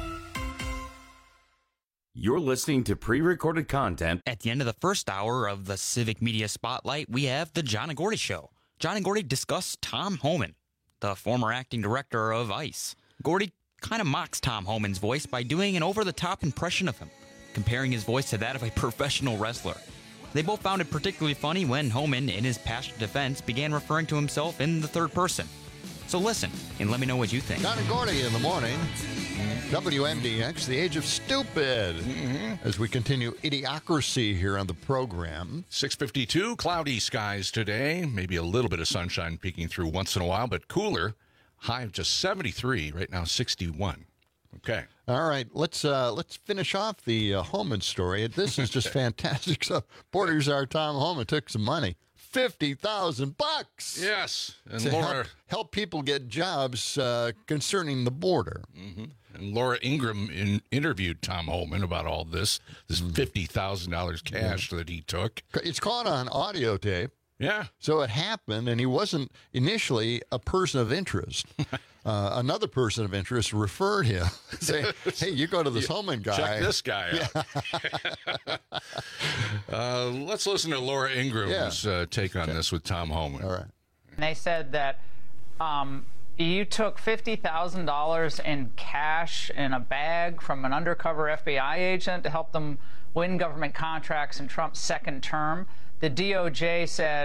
Speaker 16: You're listening to pre-recorded content.
Speaker 17: At the end of the first hour of the Civic Media Spotlight, we have the John and Gordy Show. John and Gordy discuss Tom Homan, the former acting director of ICE. Gordy kind of mocks Tom Homan's voice by doing an over-the-top impression of him, comparing his voice to that of a professional wrestler. They both found it particularly funny when Homan, in his passionate defense, began referring to himself in the third person. So listen, and let me know what you think.
Speaker 5: John and Gordy in the morning. W M D X, the age of stupid. Mm-hmm. As we continue Idiocracy here on the program.
Speaker 28: six fifty-two, cloudy skies today. Maybe a little bit of sunshine peeking through once in a while, but cooler. High of just seventy-three, right now sixty-one. Okay.
Speaker 5: All right, let's uh, let's finish off the uh, Homan story. This is just fantastic. So, Border Czar Tom Homan took some money, fifty thousand bucks.
Speaker 28: Yes, and
Speaker 5: to
Speaker 28: Laura
Speaker 5: help, help people get jobs uh, concerning the border.
Speaker 28: Mm-hmm. And Laura Ingraham in, interviewed Tom Homan about all this. This fifty thousand dollars cash yeah. that he took.
Speaker 5: It's caught on audio tape.
Speaker 28: Yeah.
Speaker 5: So it happened, and he wasn't initially a person of interest. Uh, another person of interest referred him, saying, hey, you go to this Homan guy.
Speaker 28: Check this guy out. Yeah. uh, let's listen to Laura Ingram's yeah. uh, take on okay. this with Tom Homan.
Speaker 5: All right.
Speaker 29: And they said that um, you took fifty thousand dollars in cash in a bag from an undercover F B I agent to help them win government contracts in Trump's second term. The D O J said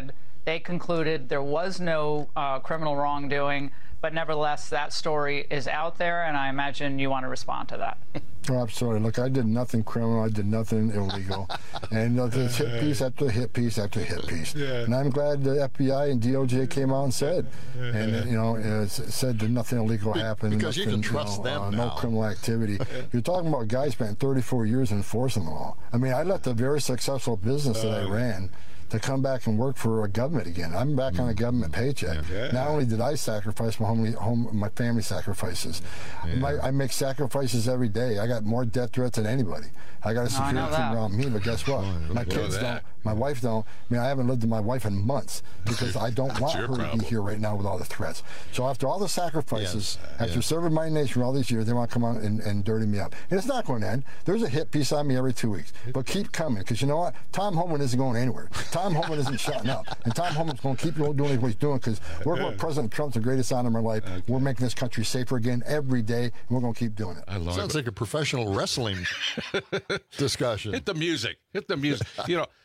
Speaker 29: They concluded there was no uh, criminal wrongdoing, but nevertheless, that story is out there, and I imagine you want to respond to that.
Speaker 2: Oh, absolutely. Look, I did nothing criminal. I did nothing illegal. And uh, there's hit piece after hit piece after hit piece. Yeah. And I'm glad the F B I and D O J came out and said, and uh, you know, uh, said that nothing illegal happened.
Speaker 11: Because
Speaker 2: nothing,
Speaker 11: you can trust
Speaker 2: you know,
Speaker 11: them
Speaker 2: uh,
Speaker 11: now.
Speaker 2: No criminal activity. You're talking about guys spent thirty-four years enforcing the law. I mean, I left a very successful business that I ran to come back and work for a government again. I'm back on a government paycheck. Yeah. Not only did I sacrifice my home, home my family sacrifices, yeah. my, I make sacrifices every day. I got more death threats than anybody. I got a security team around me, but guess what? Oh, my kids don't. My wife don't. I mean, I haven't lived with my wife in months because I don't want her problem. to be here right now with all the threats. So after all the sacrifices, yes. after yes. serving my nation for all these years, they want to come on and, and dirty me up. And it's not going to end. There's a hit piece on me every two weeks. But keep coming, because you know what? Tom Homan isn't going anywhere. Tom Homan isn't shutting up. And Tom Homan's going to keep doing what he's doing, because working with President Trump's the greatest honor of my life. Okay. We're making this country safer again every day, and we're going to keep doing it.
Speaker 11: I love Sounds it. like a professional wrestling discussion.
Speaker 28: Hit the music. Hit the music. You know,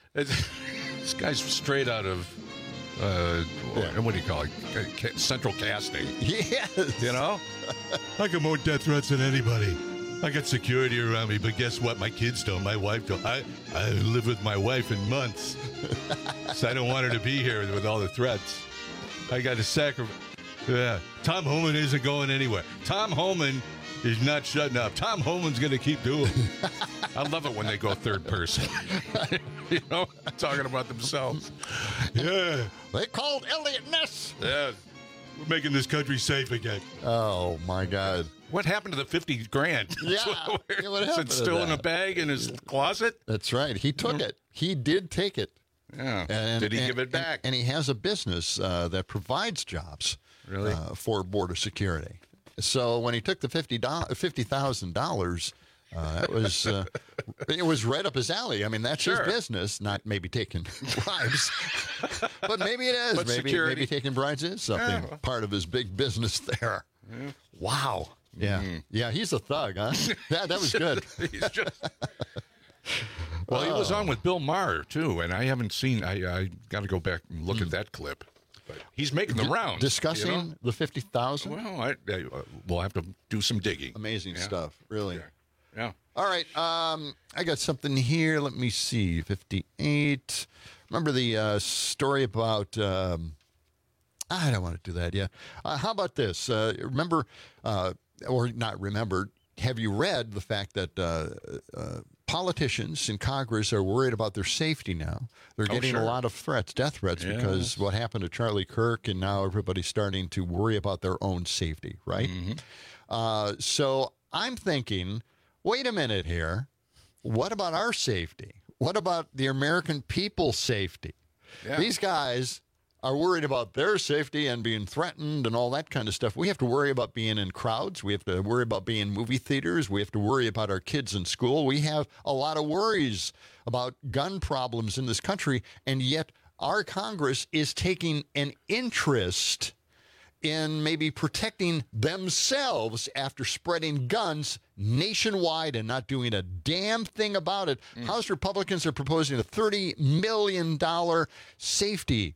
Speaker 28: this guy's straight out of, uh, yeah. what do you call it? Central Casting.
Speaker 11: Yes.
Speaker 28: You know? I got more death threats than anybody. I got security around me, but guess what? My kids don't. My wife don't. I, I live with my wife in months. So I don't want her to be here with all the threats. I got to sacrifice. Yeah. Tom Homan isn't going anywhere. Tom Homan is not shutting up. Tom Homan's going to keep doing it. I love it when they go third person. You know, talking about themselves. Yeah.
Speaker 11: They called Elliot Ness.
Speaker 28: Yeah. We're making this country safe again.
Speaker 11: Oh, my God.
Speaker 28: What happened to the fifty grand?
Speaker 11: Yeah.
Speaker 28: yeah what
Speaker 11: happened
Speaker 28: Is it still in a bag in his closet?
Speaker 11: That's right. He took mm-hmm. it. He did take it.
Speaker 28: Yeah.
Speaker 11: And,
Speaker 28: did he
Speaker 11: and,
Speaker 28: give it back?
Speaker 11: And, and he has a business uh, that provides jobs
Speaker 28: really?
Speaker 11: uh, for border security. So when he took the fifty thousand dollars, uh, it was uh, it was right up his alley. I mean, that's
Speaker 28: sure.
Speaker 11: his business, not maybe taking bribes. But maybe it is.
Speaker 28: But
Speaker 11: maybe
Speaker 28: security.
Speaker 11: maybe taking bribes is something,
Speaker 28: yeah.
Speaker 11: part of his big business there.
Speaker 28: Yeah.
Speaker 11: Wow. Yeah. Mm. Yeah, he's a thug, huh? Yeah, that was good.
Speaker 28: He's just... Well, he was on with Bill Maher, too, and I haven't seen, I, I got to go back and look mm. at that clip. But he's making the rounds.
Speaker 11: Discussing
Speaker 28: you know?
Speaker 11: the fifty thousand?
Speaker 28: Well, I, I, uh, we'll have to do some digging.
Speaker 11: Amazing
Speaker 28: yeah.
Speaker 11: stuff, really.
Speaker 28: Yeah. yeah.
Speaker 11: All right, um, I got something here. Let me see. fifty-eight. Remember the uh, story about... Um, I don't want to do that yet. Uh, how about this? Uh, remember, uh, or not remember, have you read the fact that uh, uh, politicians in Congress are worried about their safety now? They're
Speaker 28: Oh,
Speaker 11: getting
Speaker 28: sure.
Speaker 11: a lot of threats, death threats,
Speaker 28: Yes.
Speaker 11: because what happened to Charlie Kirk, and now everybody's starting to worry about their own safety, right?
Speaker 28: Mm-hmm.
Speaker 11: Uh, so I'm thinking, wait a minute here. What about our safety? What about the American people's safety?
Speaker 28: Yeah.
Speaker 11: These guys are worried about their safety and being threatened and all that kind of stuff. We have to worry about being in crowds. We have to worry about being in movie theaters. We have to worry about our kids in school. We have a lot of worries about gun problems in this country, and yet our Congress is taking an interest in maybe protecting themselves after spreading guns nationwide and not doing a damn thing about it. Mm. House Republicans are proposing a thirty million dollars safety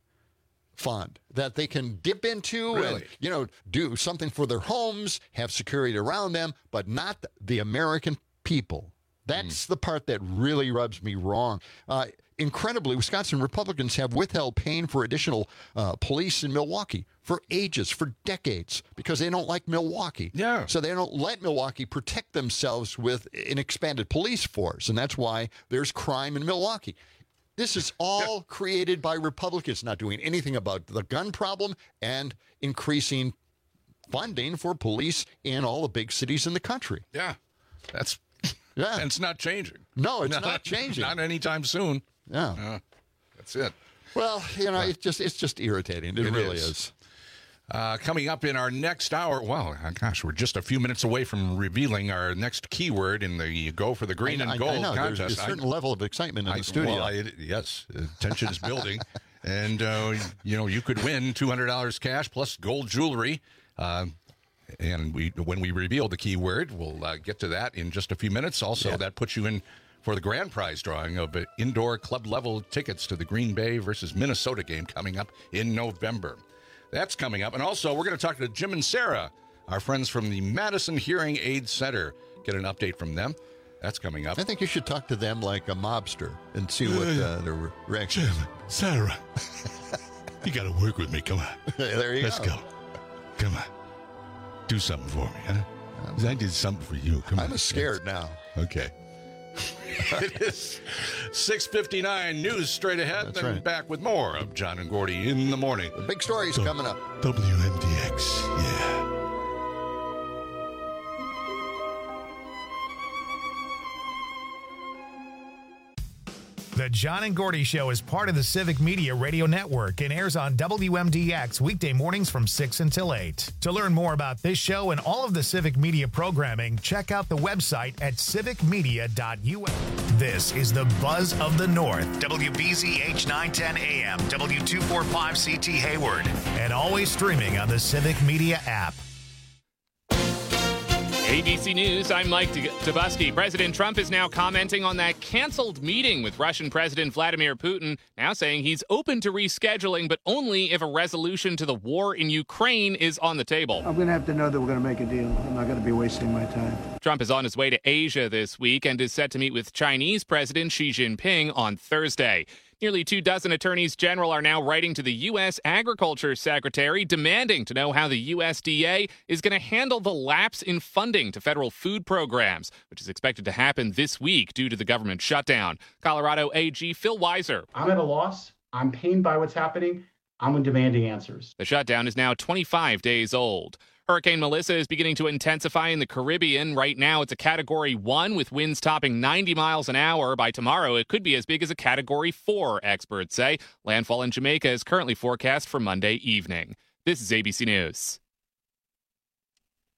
Speaker 11: fund that they can dip into
Speaker 28: Really?
Speaker 11: and, you know, do something for their homes, have security around them, but not the American people. That's mm. the part that really rubs me wrong. Uh, incredibly, Wisconsin Republicans have withheld paying for additional uh, police in Milwaukee for ages, for decades, because they don't like Milwaukee.
Speaker 28: Yeah.
Speaker 11: So they don't let Milwaukee protect themselves with an expanded police force, and that's why there's crime in Milwaukee. This is all created by Republicans not doing anything about the gun problem and increasing funding for police in all the big cities in the country.
Speaker 28: Yeah. That's
Speaker 11: yeah.
Speaker 28: And it's not changing.
Speaker 11: No, it's not changing.
Speaker 28: Not anytime soon.
Speaker 11: Yeah.
Speaker 28: Uh, that's it.
Speaker 11: Well, you know, it's just it's just irritating. It,
Speaker 28: It
Speaker 11: really
Speaker 28: is.
Speaker 11: is.
Speaker 28: Uh, coming up in our next hour, well, gosh, we're just a few minutes away from revealing our next keyword in the Go for the Green
Speaker 11: I,
Speaker 28: and
Speaker 11: I,
Speaker 28: Gold
Speaker 11: I know,
Speaker 28: contest.
Speaker 11: There's a certain
Speaker 28: I,
Speaker 11: level of excitement in
Speaker 28: I,
Speaker 11: the studio.
Speaker 28: Well, I, yes, uh, tension is building. And, uh, you know, you could win two hundred dollars cash plus gold jewelry. Uh, and we, when we reveal the keyword, we'll uh, get to that in just a few minutes. Also,
Speaker 11: Yeah.
Speaker 28: that puts you in
Speaker 3: for the grand prize drawing of uh, indoor club-level tickets to the Green Bay versus Minnesota game coming up in November. That's coming up. And also, we're going to talk to Jim and Sarah, our friends from the Madison Hearing Aid Center. Get an update from them. That's coming up.
Speaker 4: I think you should talk to them like a mobster and see what uh, their reaction is.
Speaker 28: Jim, Sarah, you got to work with me. Come on.
Speaker 4: There you
Speaker 28: Let's
Speaker 4: go.
Speaker 28: go. Come on. Do something for me, huh? 'Cause I did something for you. Come on.
Speaker 4: I'm scared now.
Speaker 28: Okay.
Speaker 3: It is six fifty-nine. News straight ahead.
Speaker 4: That's
Speaker 3: Then
Speaker 4: right.
Speaker 3: back with more of John and Gordy in the morning.
Speaker 4: The big stories
Speaker 28: So,
Speaker 4: coming up.
Speaker 28: W M D X, yeah.
Speaker 1: The John and Gordy Show is part of the Civic Media Radio Network and airs on W M D X weekday mornings from six until eight. To learn more about this show and all of the Civic Media programming, check out the website at civic media dot u s. This is the Buzz of the North, W B Z H nine ten A M, W two forty-five C T Hayward, and always streaming on the Civic Media app.
Speaker 6: A B C News, I'm Mike Tabusky. President Trump is now commenting on that canceled meeting with Russian President Vladimir Putin, now saying he's open to rescheduling, but only if a resolution to the war in Ukraine is on the table.
Speaker 7: I'm going to have to know that we're going to make a deal. I'm not going to be wasting my time.
Speaker 6: Trump is on his way to Asia this week and is set to meet with Chinese President Xi Jinping on Thursday. Nearly two dozen attorneys general are now writing to the U S Agriculture Secretary demanding to know how the U S D A is going to handle the lapse in funding to federal food programs, which is expected to happen this week due to the government shutdown. Colorado A G Phil Weiser.
Speaker 14: I'm at a loss. I'm pained by what's happening. I'm demanding answers.
Speaker 6: The shutdown is now twenty-five days old. Hurricane Melissa is beginning to intensify in the Caribbean. Right now, it's a Category one with winds topping ninety miles an hour. By tomorrow, it could be as big as a Category four, experts say. Landfall in Jamaica is currently forecast for Monday evening. This is A B C News.